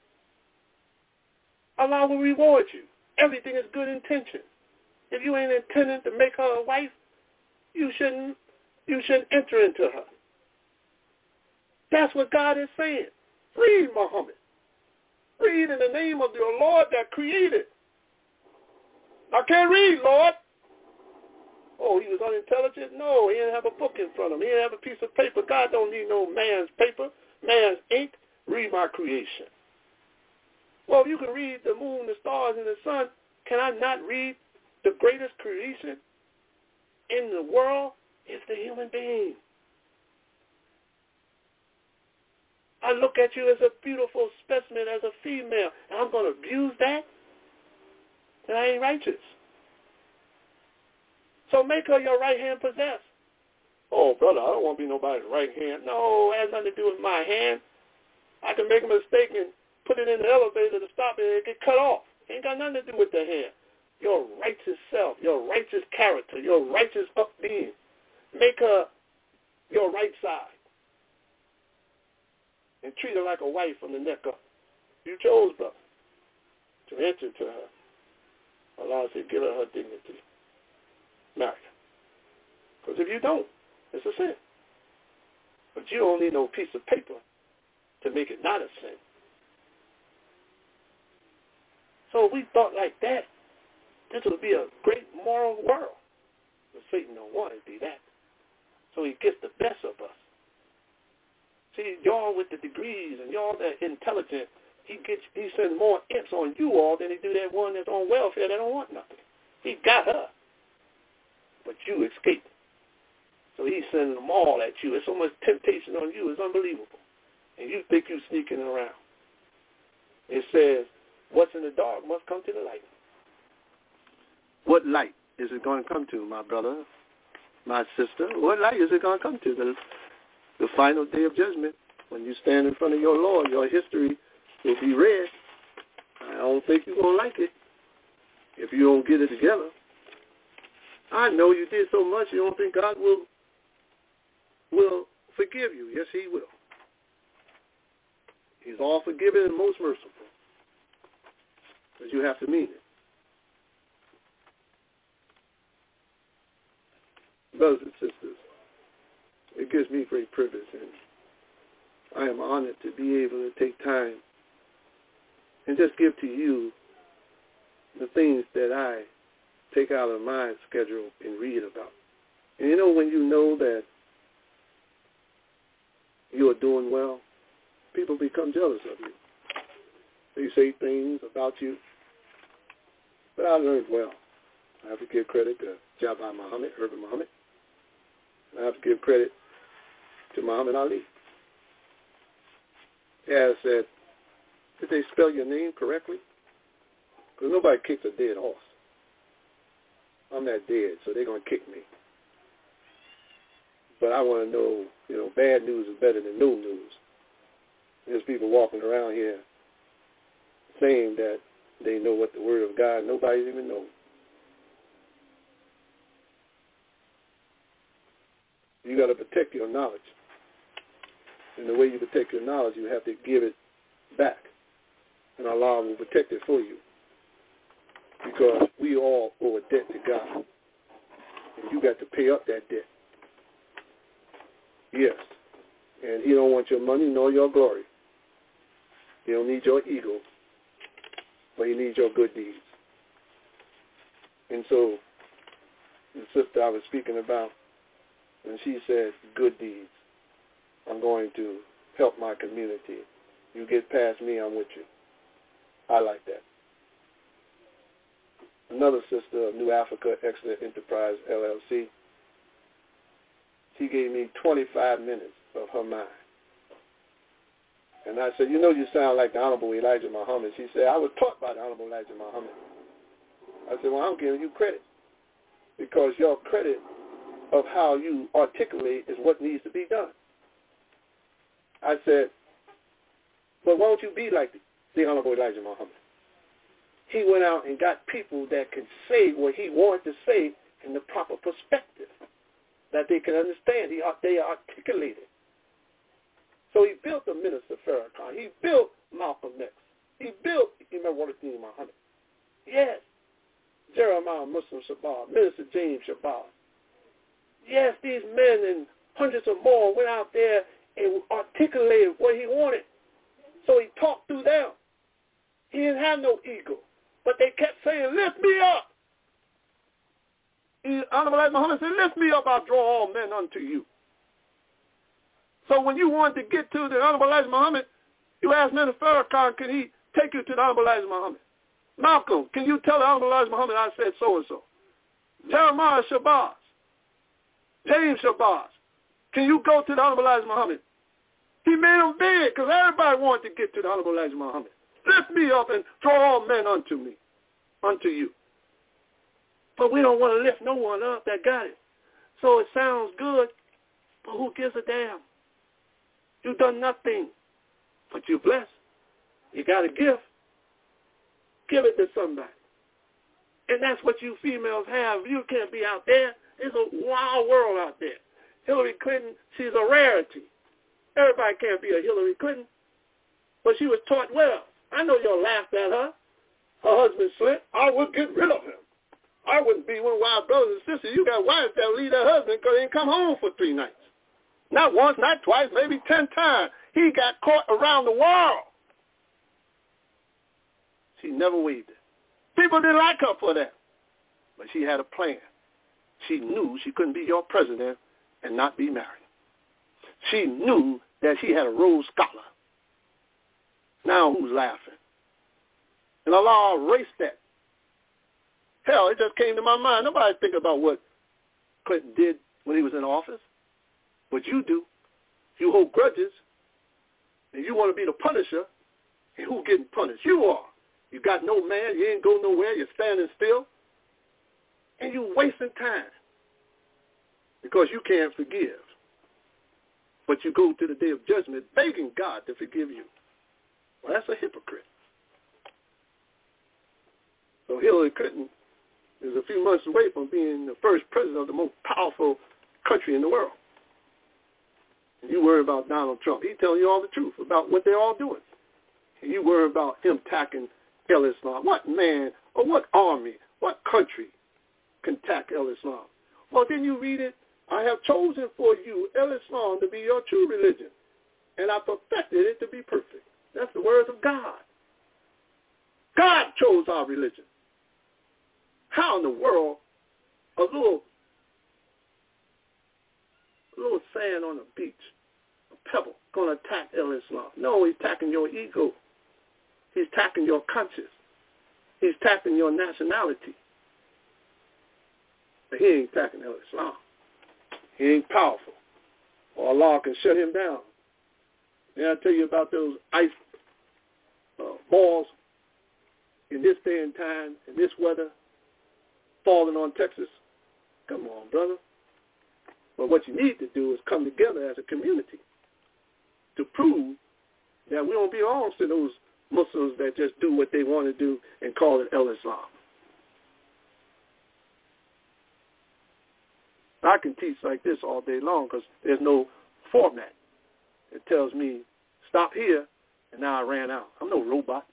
Allah will reward you. Everything is good intention. If you ain't intending to make her a wife, you shouldn't enter into her. That's what God is saying. Read, Muhammad. Read in the name of your Lord that created. I can't read, Lord. Oh, he was unintelligent? No, he didn't have a book in front of him. He didn't have a piece of paper. God don't need no man's paper, man's ink. Read my creation. Well, if you can read the moon, the stars, and the sun, can I not read the greatest creation in the world? Is the human being. I look at you as a beautiful specimen, as a female, and I'm going to abuse that? Then I ain't righteous. So make her your right hand possess. Oh, brother, I don't want to be nobody's right hand. No, it has nothing to do with my hand. I can make a mistake and put it in the elevator to stop it and it get cut off. It ain't got nothing to do with the hand. Your righteous self, your righteous character, your righteous up-being. Make her your right side. And treat her like a wife from the neck up. You chose, brother, to enter to her. Allah said, give her dignity. Marry her. Because if you don't, it's a sin. But you don't need no piece of paper to make it not a sin. So we thought like that, this would be a great moral world. But Satan don't want it to be that. So he gets the best of us. See, y'all with the degrees and y'all that intelligent, he sends more imps on you all than he do that one that's on welfare that don't want nothing. He got her. But you escaped. So he's sending them all at you. There's so much temptation on you. It's unbelievable. And you think you're sneaking around. It says, what's in the dark must come to the light. What light is it going to come to, my brother, my sister? What light is it going to come to? The final day of judgment, when you stand in front of your Lord, your history will be read. I don't think you're going to like it if you don't get it together. I know you did so much, you don't think God will forgive you. Yes, he will. He's all forgiving and most merciful. But you have to mean it. Brothers and sisters, it gives me great privilege, and I am honored to be able to take time and just give to you the things that I take out of my schedule and read about. And you know, when you know that you are doing well, people become jealous of you. They say things about you. But I learned well. I have to give credit to Jabbar Muhammad, Herbert Muhammad. I have to give credit to Muhammad Ali. As said, did they spell your name correctly? Because nobody kicks a dead horse. I'm not dead, so they're going to kick me. But I want to know, bad news is better than no news. There's people walking around here saying that they know what the Word of God, nobody even knows. You got to protect your knowledge. And the way you protect your knowledge, you have to give it back. And Allah will protect it for you. Because we all owe a debt to God. And you got to pay up that debt. Yes. And he don't want your money nor your glory. He don't need your ego. But he needs your good deeds. And so, the sister I was speaking about, when she said good deeds, I'm going to help my community. You get past me, I'm with you. I like that. Another sister of New Africa Excellent Enterprise, LLC, she gave me 25 minutes of her mind. And I said, you sound like the Honorable Elijah Muhammad. She said, I was taught by the Honorable Elijah Muhammad. I said, well, I'm giving you credit. Because your credit of how you articulate is what needs to be done. I said, but won't you be like the Honorable Elijah Muhammad? He went out and got people that can say what he wanted to say in the proper perspective, that they can understand. They articulated. So he built the Minister Farrakhan. He built Malcolm X. He built Imam Wallace Muhammad. Yes. Jeremiah Muslim Shabbat, Minister James Shabbat. Yes, these men and hundreds of more went out there and articulated what he wanted. So he talked through them. He didn't have no ego. But they kept saying, lift me up. Honorable Muhammad said, lift me up, I'll draw all men unto you. So when you wanted to get to the Honorable Elijah Muhammad, you asked Minister Farrakhan, can he take you to the Honorable Elijah Muhammad? Malcolm, can you tell the Honorable Elijah Muhammad I said so-and-so? Jeremiah Shabazz, James Shabazz, can you go to the Honorable Elijah Muhammad? He made them big because everybody wanted to get to the Honorable Elijah Muhammad. Lift me up and draw all men unto me, unto you. But we don't want to lift no one up that got it. So it sounds good, but who gives a damn? You've done nothing, but you're blessed. You got a gift. Give it to somebody. And that's what you females have. You can't be out there. It's a wild world out there. Hillary Clinton, she's a rarity. Everybody can't be a Hillary Clinton. But she was taught well. I know y'all laughed at her. her husband slept, I would get rid of him. I wouldn't be one of our brothers and sisters. You got wives that leave their husband because they didn't come home for 3 nights. Not once, not twice, maybe 10 times. He got caught around the world. She never waived it. People didn't like her for that. But she had a plan. She knew she couldn't be your president and not be married. She knew that she had a Rhodes Scholar. Now who's laughing? And Allah erased that. Hell, it just came to my mind. Nobody think about what Clinton did when he was in office. But you do. You hold grudges, and you want to be the punisher, and who's getting punished? You are. You got no man. You ain't go nowhere. You're standing still, and you wasting time because you can't forgive. But you go to the day of judgment begging God to forgive you. Well, that's a hypocrite. So Hillary Clinton is a few months away from being the first president of the most powerful country in the world. And you worry about Donald Trump. He's telling you all the truth about what they're all doing. And you worry about him attacking El-Islam. What man or what army, what country can attack El-Islam? Well, then you read it. I have chosen for you El-Islam to be your true religion, and I perfected it to be perfect. That's the words of God. God chose our religion. How in the world a little sand on the beach, a pebble, going to attack El-Islam? No, he's attacking your ego. He's attacking your conscience. He's attacking your nationality. But he ain't attacking El-Islam. He ain't powerful. Or Allah can shut him down. And I tell you about those ice balls in this day and time, in this weather, falling on Texas. Come on, brother. But what you need to do is come together as a community to prove that we don't belong to those Muslims that just do what they want to do and call it El-Islam. I can teach like this all day long because there's no format. It tells me, stop here, and now I ran out. I'm no robot.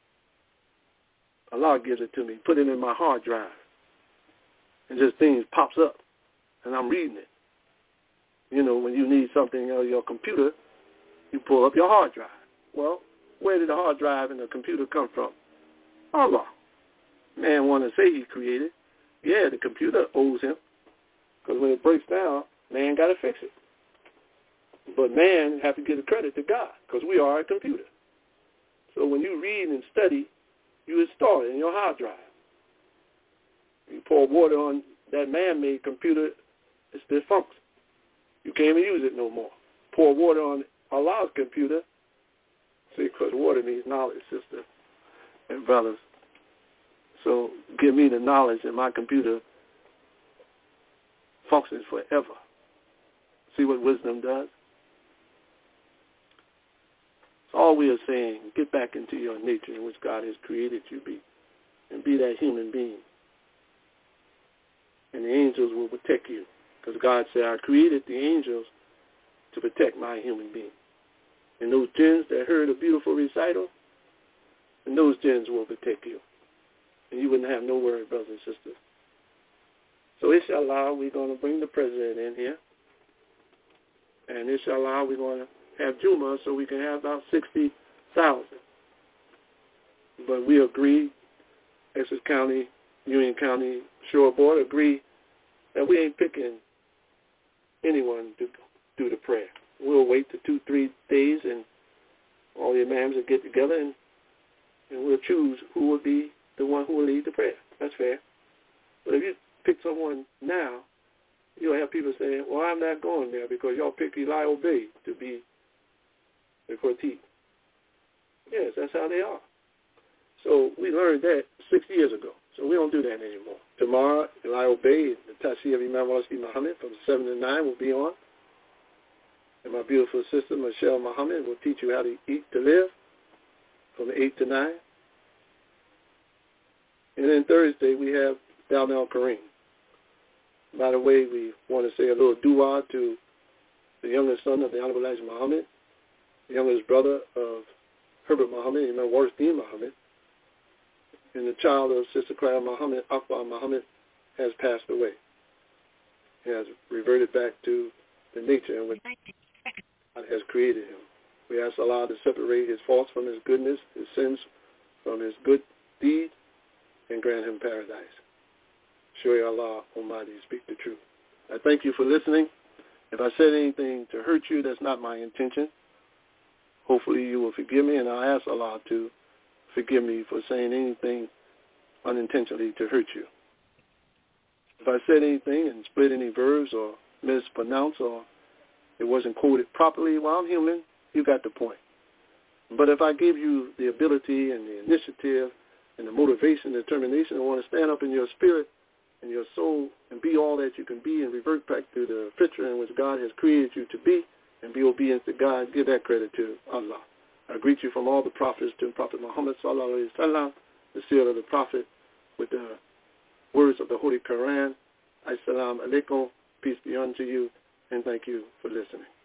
Allah gives it to me, put it in my hard drive, and just things pops up, and I'm reading it. You know, when you need something on your computer, you pull up your hard drive. Well, where did the hard drive and the computer come from? Allah. Man want to say he created. Yeah, the computer owes him. Because when it breaks down, man got to fix it. But man have to give the credit to God because we are a computer. So when you read and study, you install it in your hard drive. You pour water on that man-made computer, it still functions. You can't even use it no more. Pour water on Allah's computer. See, because water needs knowledge, sisters and brothers. So give me the knowledge and my computer functions forever. See what wisdom does? So all we are saying, get back into your nature in which God has created you be, and be that human being. And the angels will protect you. Because God said, I created the angels to protect my human being. And those jinns that heard a beautiful recital, and those jinns will protect you. And you wouldn't have no worry, brothers and sisters. So inshallah, we're going to bring the president in here. And inshallah, we're going to have Juma so we can have about 60,000. But we agree, Essex County, Union County, Shore Board agree that we ain't picking anyone to do the prayer. We'll wait the 2-3 days and all the imams will get together and we'll choose who will be the one who will lead the prayer. That's fair. But if you pick someone now, you'll have people saying, well, I'm not going there because y'all picked Eli Obey to be the Khatib. Yes, that's how they are. So we learned that 6 years ago. So we don't do that anymore. Tomorrow, Eli Obey, the Tafsir of Imam Al-Asqi Muhammad from 7 to 9 will be on. And my beautiful sister, Michelle Muhammad, will teach you how to eat to live from 8 to 9. And then Thursday, we have Darnell Kareem. By the way, we want to say a little dua to the youngest son of the Honorable Elijah Muhammad, the youngest brother of Herbert Muhammad, Imam Warisdeen Muhammad. and the child of Sister Clara Muhammad, Akbar Muhammad, has passed away. He has reverted back to the nature in which God has created him. We ask Allah to separate his faults from his goodness, his sins from his good deeds, and grant him paradise. Shoy Allah Almighty, speak the truth. I thank you for listening. If I said anything to hurt you, that's not my intention. Hopefully you will forgive me, and I ask Allah to forgive me for saying anything unintentionally to hurt you. If I said anything and split any verbs or mispronounced or it wasn't quoted properly, well, I'm human. You got the point. But if I give you the ability and the initiative and the motivation, the determination, I want to stand up in your spirit and your soul and be all that you can be and revert back to the fitra in which God has created you to be and be obedient to God, give that credit to Allah. I greet you from all the prophets to Prophet Muhammad sallallahu alaihi wasallam, the seal of the Prophet, with the words of the Holy Quran. Assalamu alaikum, peace be unto you, and thank you for listening.